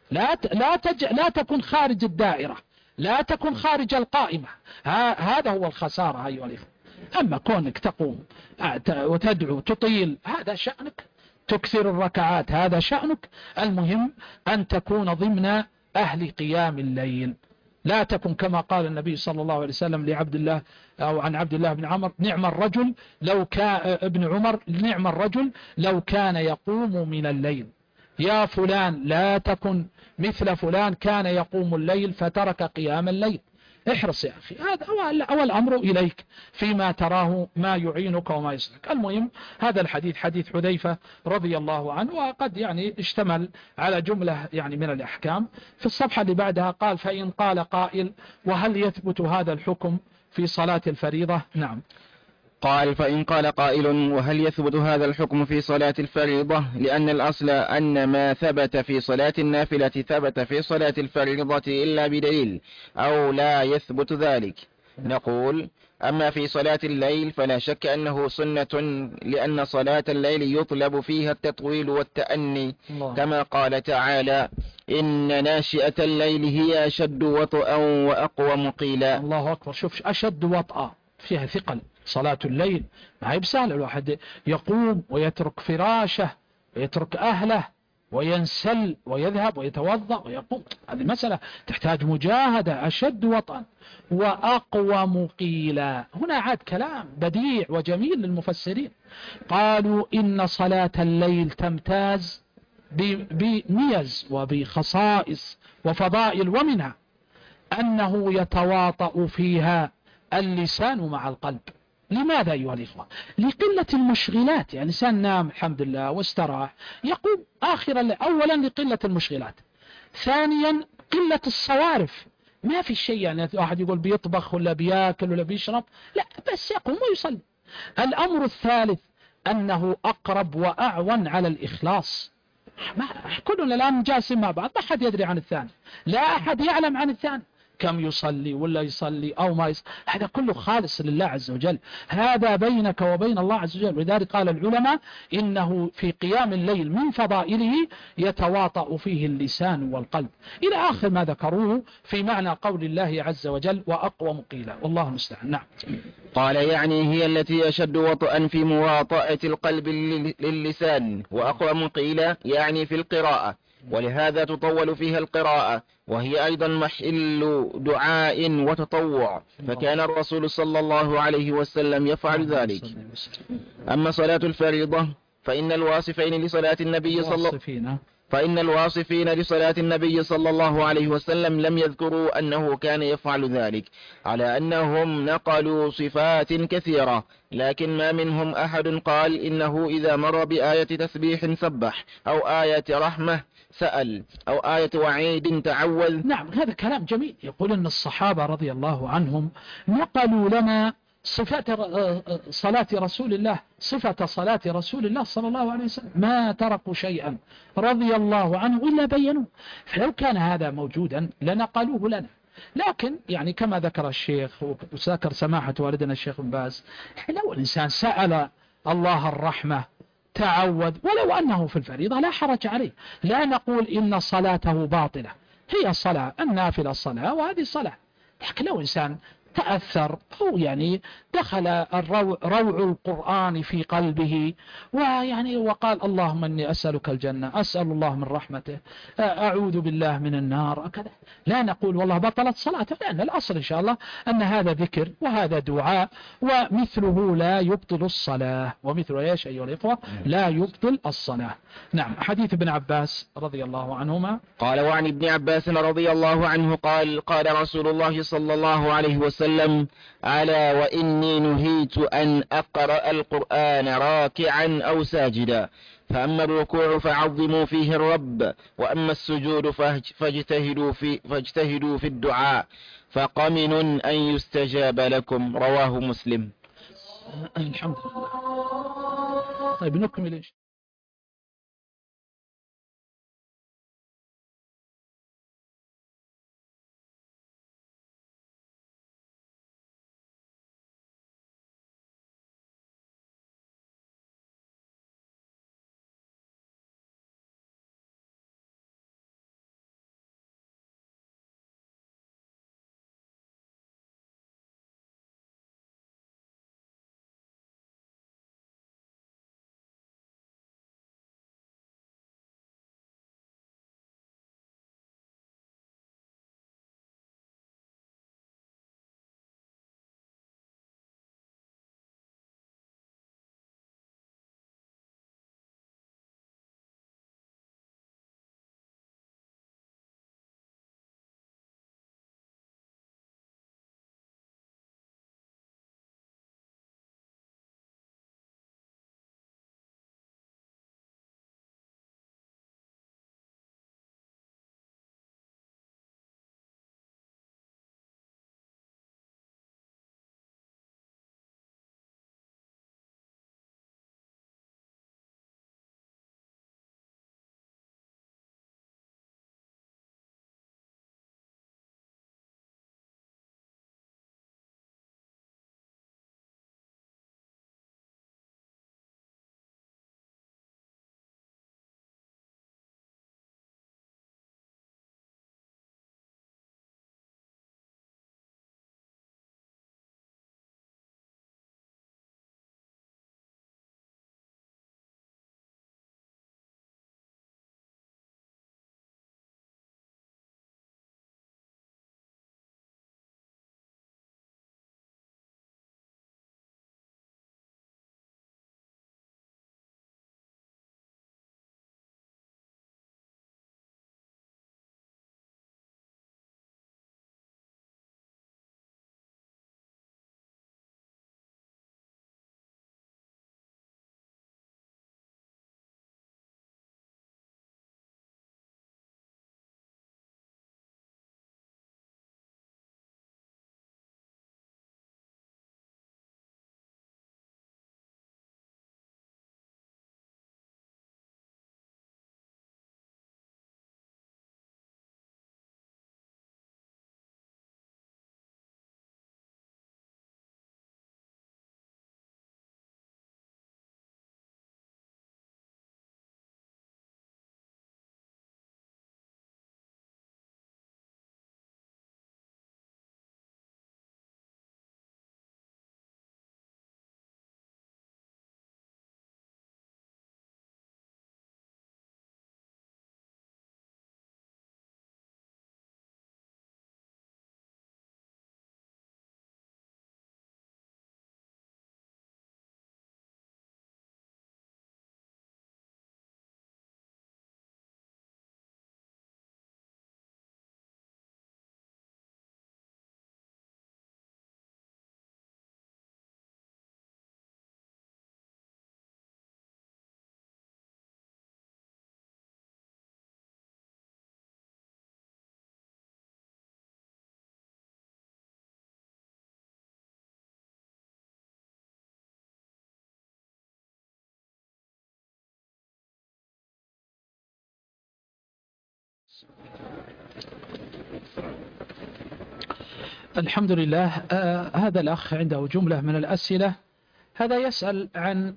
لا تكن خارج الدائرة، لا تكن خارج القائمة. هذا هو الخسارة أيها الإخوة. أما كونك تقوم وتدعو تطيل هذا شأنك، تكثر الركعات هذا شأنك. المهم أن تكون ضمن أهل قيام الليل، لا تكن كما قال النبي صلى الله عليه وسلم لعبد الله أو عن عبد الله بن عمر نعم الرجل لو كان ابن عمر نعم الرجل لو كان يقوم من الليل. يا فلان لا تكن مثل فلان كان يقوم الليل فترك قيام الليل. احرص يا أخي، هذا هو الأمر إليك فيما تراه ما يعينك وما يصلك. المهم هذا الحديث حديث حذيفة رضي الله عنه، وقد يعني اشتمل على جملة يعني من الأحكام. في الصفحة اللي بعدها قال فإن قال قائل وهل يثبت هذا الحكم في صلاة الفريضة؟ نعم. قال فإن قال قائل وهل يثبت هذا الحكم في صلاة الفريضة، لأن الأصل أن ما ثبت في صلاة النافلة ثبت في صلاة الفريضة إلا بدليل أو لا يثبت ذلك. نقول أما في صلاة الليل فلا شك أنه سنة، لأن صلاة الليل يطلب فيها التطويل والتأني كما قال تعالى إن ناشئة الليل هي أشد وطئا وأقوم قيلا. الله أكبر. شوف أشد وطئا فيها ثقل. صلاة الليل ما هي بسهل، الواحد يقوم ويترك فراشه ويترك أهله وينسل ويذهب ويتوضأ ويقوم. هذه مسألة تحتاج مجاهدة. أشد وطئا وأقوم قيلا، هنا عاد كلام بديع وجميل للمفسرين. قالوا إن صلاة الليل تمتاز بميز وبخصائص وفضائل، ومنها أنه يتواطأ فيها اللسان مع القلب. لماذا أيها الإخوة؟ لقلة المشغلات. يعني إنسان نام الحمد لله واستراح يقوم آخر الليل. أولا لقلة المشغلات، ثانيا قلة الصوارف. ما في شيء يعني واحد يقول بيطبخ ولا بياكل ولا بيشرب، لا بس يقوم ويصلي. الأمر الثالث أنه أقرب وأعون على الإخلاص. كلنا الآن جالسين مع بعض ما أحد يدري عن الثاني، لا أحد يعلم عن الثاني كم يصلي ولا يصلي أو ما يصلي. هذا كله خالص لله عز وجل، هذا بينك وبين الله عز وجل. ولذلك قال العلماء إنه في قيام الليل من فضائله يتواطأ فيه اللسان والقلب، إلى آخر ما ذكروه في معنى قول الله عز وجل وأقوم قيلا. والله المستعان. نعم. قال يعني هي التي أشد وطئا في مواطأة القلب للسان، وأقوم قيلا يعني في القراءة، ولهذا تطول فيها القراءة، وهي أيضا محل دعاء وتطوع، فكان الرسول صلى الله عليه وسلم يفعل ذلك. أما صلاة الفريضة فإن الواصفين لصلاة النبي صلى الله عليه وسلم لم يذكروا أنه كان يفعل ذلك، على أنهم نقلوا صفات كثيرة، لكن ما منهم أحد قال إنه إذا مر بآية تسبيح سبح، أو آية رحمة سأل، أو آية وعيد تعوذ. نعم، هذا كلام جميل. يقول أن الصحابة رضي الله عنهم نقلوا لنا صلاة رسول الله، صفة صلاة رسول الله صلى الله عليه وسلم، ما تركوا شيئا رضي الله عنه إلا بينوا. فلو كان هذا موجودا لنقلوه لنا. لكن يعني كما ذكر الشيخ وذكر سماحة والدنا الشيخ بن باز، لو الإنسان سأل الله الرحمة تعوذ ولو أنه في الفريضة لا حرج عليه، لا نقول إن صلاته باطلة، هي الصلاة النافلة الصلاة وهذه الصلاة. لكن لو إنسان تأثر أو يعني دخل روع القرآن في قلبه ويعني وقال اللهم إني أسألك الجنة، أسأل الله من رحمته، أعوذ بالله من النار، كذا، لا نقول والله بطلت صلاته، لأن الأصل إن شاء الله أن هذا ذكر وهذا دعاء ومثله لا يبطل الصلاة، ومثله ايش أيها الإخوة؟ لا يبطل الصلاة. نعم. حديث ابن عباس رضي الله عنهما قال: وعن ابن عباس رضي الله عنه قال: قال رسول الله صلى الله عليه وسلم: ألا وإني نهيت أن أقرأ القرآن راكعا أو ساجدا، فأما الركوع فعظموا فيه الرب، وأما السجود فاجتهدوا في الدعاء، فقمن أن يستجاب لكم. رواه مسلم. الحمد لله. طيب نكمل. الحمد لله. هذا الأخ عنده جملة من الأسئلة. هذا يسأل عن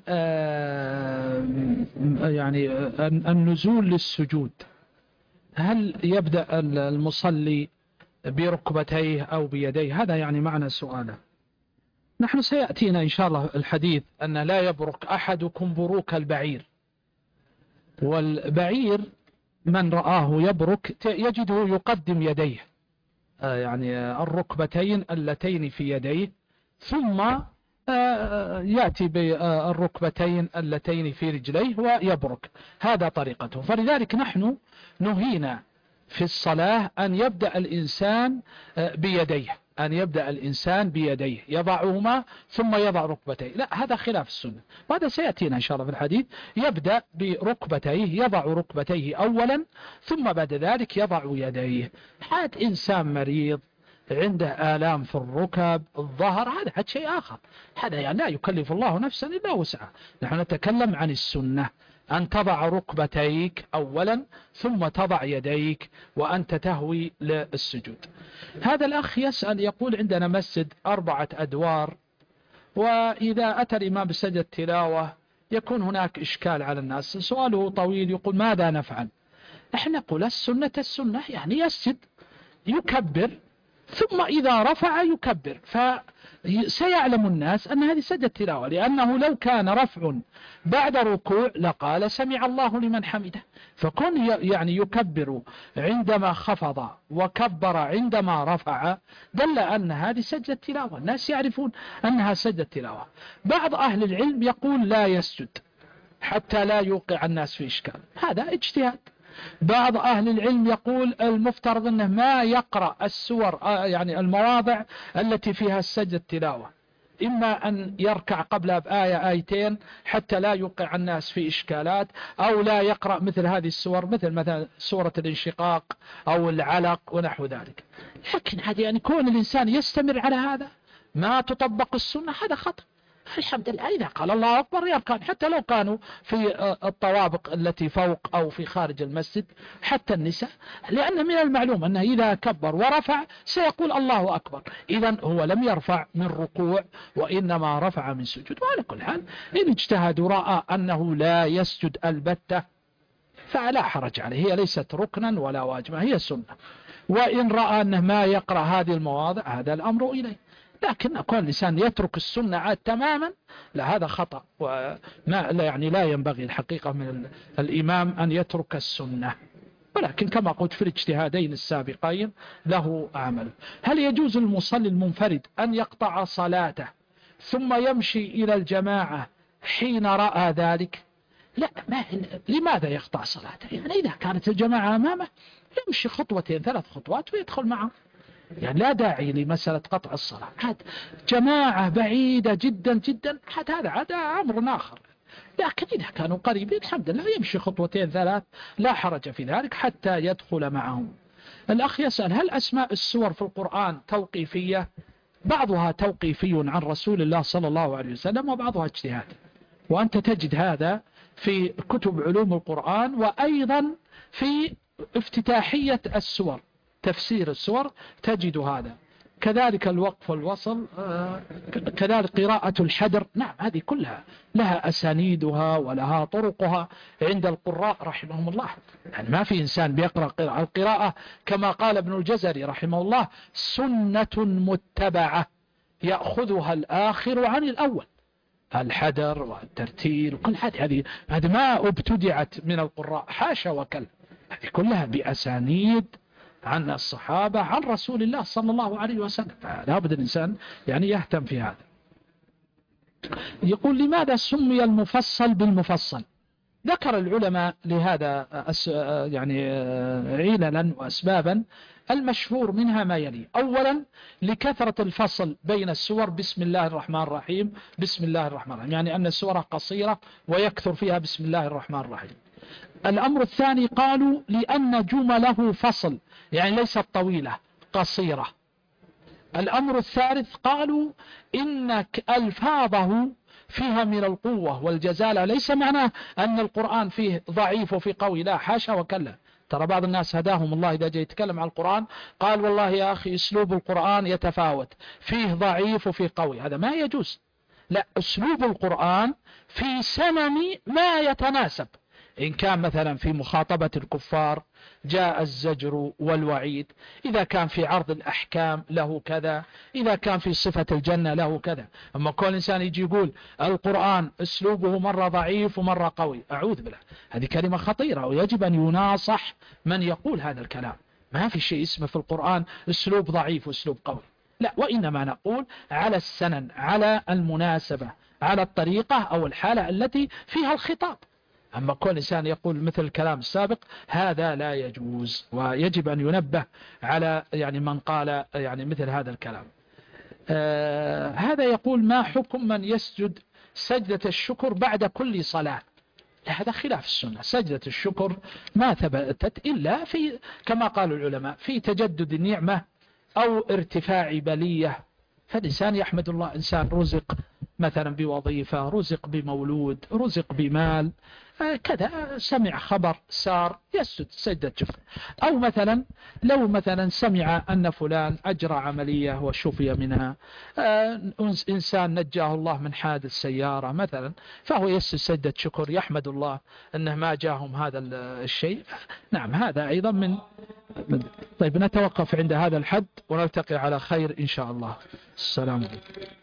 يعني النزول للسجود، هل يبدأ المصلي بركبتيه أو بيديه؟ هذا يعني معنى سؤاله. نحن سيأتينا إن شاء الله الحديث أن لا يبرك أحدكم بروك البعير، والبعير من رآه يبرك يجده يقدم يديه، يعني الركبتين اللتين في يديه، ثم يأتي بالركبتين اللتين في رجليه ويبرك. هذا طريقته. فلذلك نحن نهينا في الصلاة أن يبدأ الإنسان بيديه، أن يبدأ الإنسان بيديه يضعهما ثم يضع ركبتيه، لا، هذا خلاف السنة، وهذا سيأتينا إن شاء الله في الحديث. يبدأ بركبتيه، يضع ركبتيه أولا ثم بعد ذلك يضع يديه. حاد إنسان مريض عنده آلام في الركب الظهر، هذا حد شيء آخر، هذا يعني لا يكلف الله نفسا إلا وسعها. نحن نتكلم عن السنة، أن تضع ركبتيك أولا ثم تضع يديك وأنت تهوي للسجود. هذا الأخ يسأل يقول عندنا مسجد 4 أدوار، وإذا أتى الإمام بسجد تلاوة يكون هناك إشكال على الناس. سؤاله طويل، يقول ماذا نفعل؟ نحن نقول السنة يعني يسجد يكبر ثم إذا رفع يكبر، فسيعلم الناس أن هذه سجدة تلاوة، لأنه لو كان رفع بعد ركوع لقال سمع الله لمن حمده، فكن يعني يكبر عندما خفض وكبر عندما رفع دل أن هذه سجدة تلاوة، الناس يعرفون أنها سجدة تلاوة. بعض أهل العلم يقول لا يسجد حتى لا يوقع الناس في إشكال، هذا اجتهاد. بعض أهل العلم يقول المفترض أنه ما يقرأ السور، يعني المواضع التي فيها السجدة التلاوة، إما أن يركع قبلها بآية آيتين حتى لا يوقع الناس في إشكالات، أو لا يقرأ مثل هذه السور، مثل سورة الانشقاق أو العلق ونحو ذلك. لكن هذه يعني كون الإنسان يستمر على هذا ما تطبق السنة، هذا خطأ. الحمد لله إذا قال الله أكبر يركان، حتى لو كانوا في الطوابق التي فوق أو في خارج المسجد، حتى النساء، لأن من المعلوم أنه إذا كبر ورفع سيقول الله أكبر، إذن هو لم يرفع من ركوع وإنما رفع من سجود. وعلى كل حال إن اجتهد رأى أنه لا يسجد البتة فلا حرج عليه، هي ليست ركنا ولا واجبا، هي سنة. وإن رأى أنه ما يقرأ هذه المواضع هذا الأمر إليه، لكن كون الإنسان يترك السنة عاد تماما لا، هذا خطأ، لا ينبغي الحقيقة من الإمام أن يترك السنة، ولكن كما قلت في الاجتهادين السابقين له عمل. هل يجوز المصلي المنفرد أن يقطع صلاته ثم يمشي إلى الجماعة حين رأى ذلك؟ لا، لماذا يقطع صلاته؟ يعني إذا كانت الجماعة أمامه يمشي 2 3 خطوات ويدخل معه، يعني لا داعي لمسألة قطع الصلاة. عاد جماعة بعيدة جدا جدا هذا أمر آخر، لكن إذا كانوا قريبين الحمد لله يمشي 2 3 لا حرج في ذلك حتى يدخل معهم. الأخ يسأل هل أسماء السور في القرآن توقيفية؟ بعضها توقيفي عن رسول الله صلى الله عليه وسلم وبعضها اجتهاد، وأنت تجد هذا في كتب علوم القرآن، وأيضا في افتتاحية السور، تفسير السور تجد هذا، كذلك الوقف والوصل، كذلك قراءة الحدر. نعم، هذه كلها لها أسانيدها ولها طرقها عند القراء رحمهم الله، يعني ما في إنسان بيقرأ القراءة كما قال ابن الجزري رحمه الله سنة متبعة يأخذها الآخر عن الأول، الحدر والترتيل وكل هذه ما ابتدعت من القراء، حاشا وكلا، هذه كلها بأسانيد عن الصحابة عن رسول الله صلى الله عليه وسلم، فلا بد الإنسان يعني يهتم في هذا. يقول لماذا سمي المفصل بالمفصل؟ ذكر العلماء لهذا يعني عللا وأسبابا، المشهور منها ما يلي: أولا لكثرة الفصل بين السور بسم الله الرحمن الرحيم بسم الله الرحمن الرحيم، يعني أن السورة قصيرة ويكثر فيها بسم الله الرحمن الرحيم. الأمر الثاني قالوا لأن جمله فصل، يعني ليست طويلة قصيرة. الأمر الثالث قالوا إن ألفاظه فيها من القوة والجزالة، ليس معناه أن القرآن فيه ضعيف وفي قوي، لا حاشا وكلا، ترى بعض الناس هداهم الله إذا جاء يتكلم عن القرآن قال والله يا أخي أسلوب القرآن يتفاوت، فيه ضعيف وفيه قوي، هذا ما يجوز. لا، أسلوب القرآن في سنن ما يتناسب. إن كان مثلا في مخاطبة الكفار جاء الزجر والوعيد، إذا كان في عرض الأحكام له كذا، إذا كان في صفة الجنة له كذا. أما كل إنسان يجي يقول القرآن أسلوبه مرة ضعيف ومرة قوي، أعوذ بالله، هذه كلمة خطيرة ويجب أن يناصح من يقول هذا الكلام. ما في شيء اسمه في القرآن أسلوب ضعيف وأسلوب قوي، لا، وإنما نقول على السنن، على المناسبة، على الطريقة أو الحالة التي فيها الخطاب. أما كل إنسان يقول مثل الكلام السابق هذا لا يجوز، ويجب أن ينبه على يعني من قال يعني مثل هذا الكلام. هذا يقول ما حكم من يسجد سجدة الشكر بعد كل صلاة؟ هذا خلاف السنة. سجدة الشكر ما ثبتت إلا في كما قال العلماء في تجدد النعمة أو ارتفاع بلية. فالإنسان يحمد الله، إنسان رزق مثلا بوظيفة، رزق بمولود، رزق بمال، كذا، سمع خبر سار يسجد سجدة شكر. أو مثلا لو مثلا سمع أن فلان أجرى عملية وشفي منها، إنسان نجاه الله من حادث سيارة مثلا، فهو يسجد سجدة شكر، يحمد الله أنه ما جاهم هذا الشيء. نعم، هذا أيضا من. طيب، نتوقف عند هذا الحد ونلتقي على خير إن شاء الله. السلام عليكم.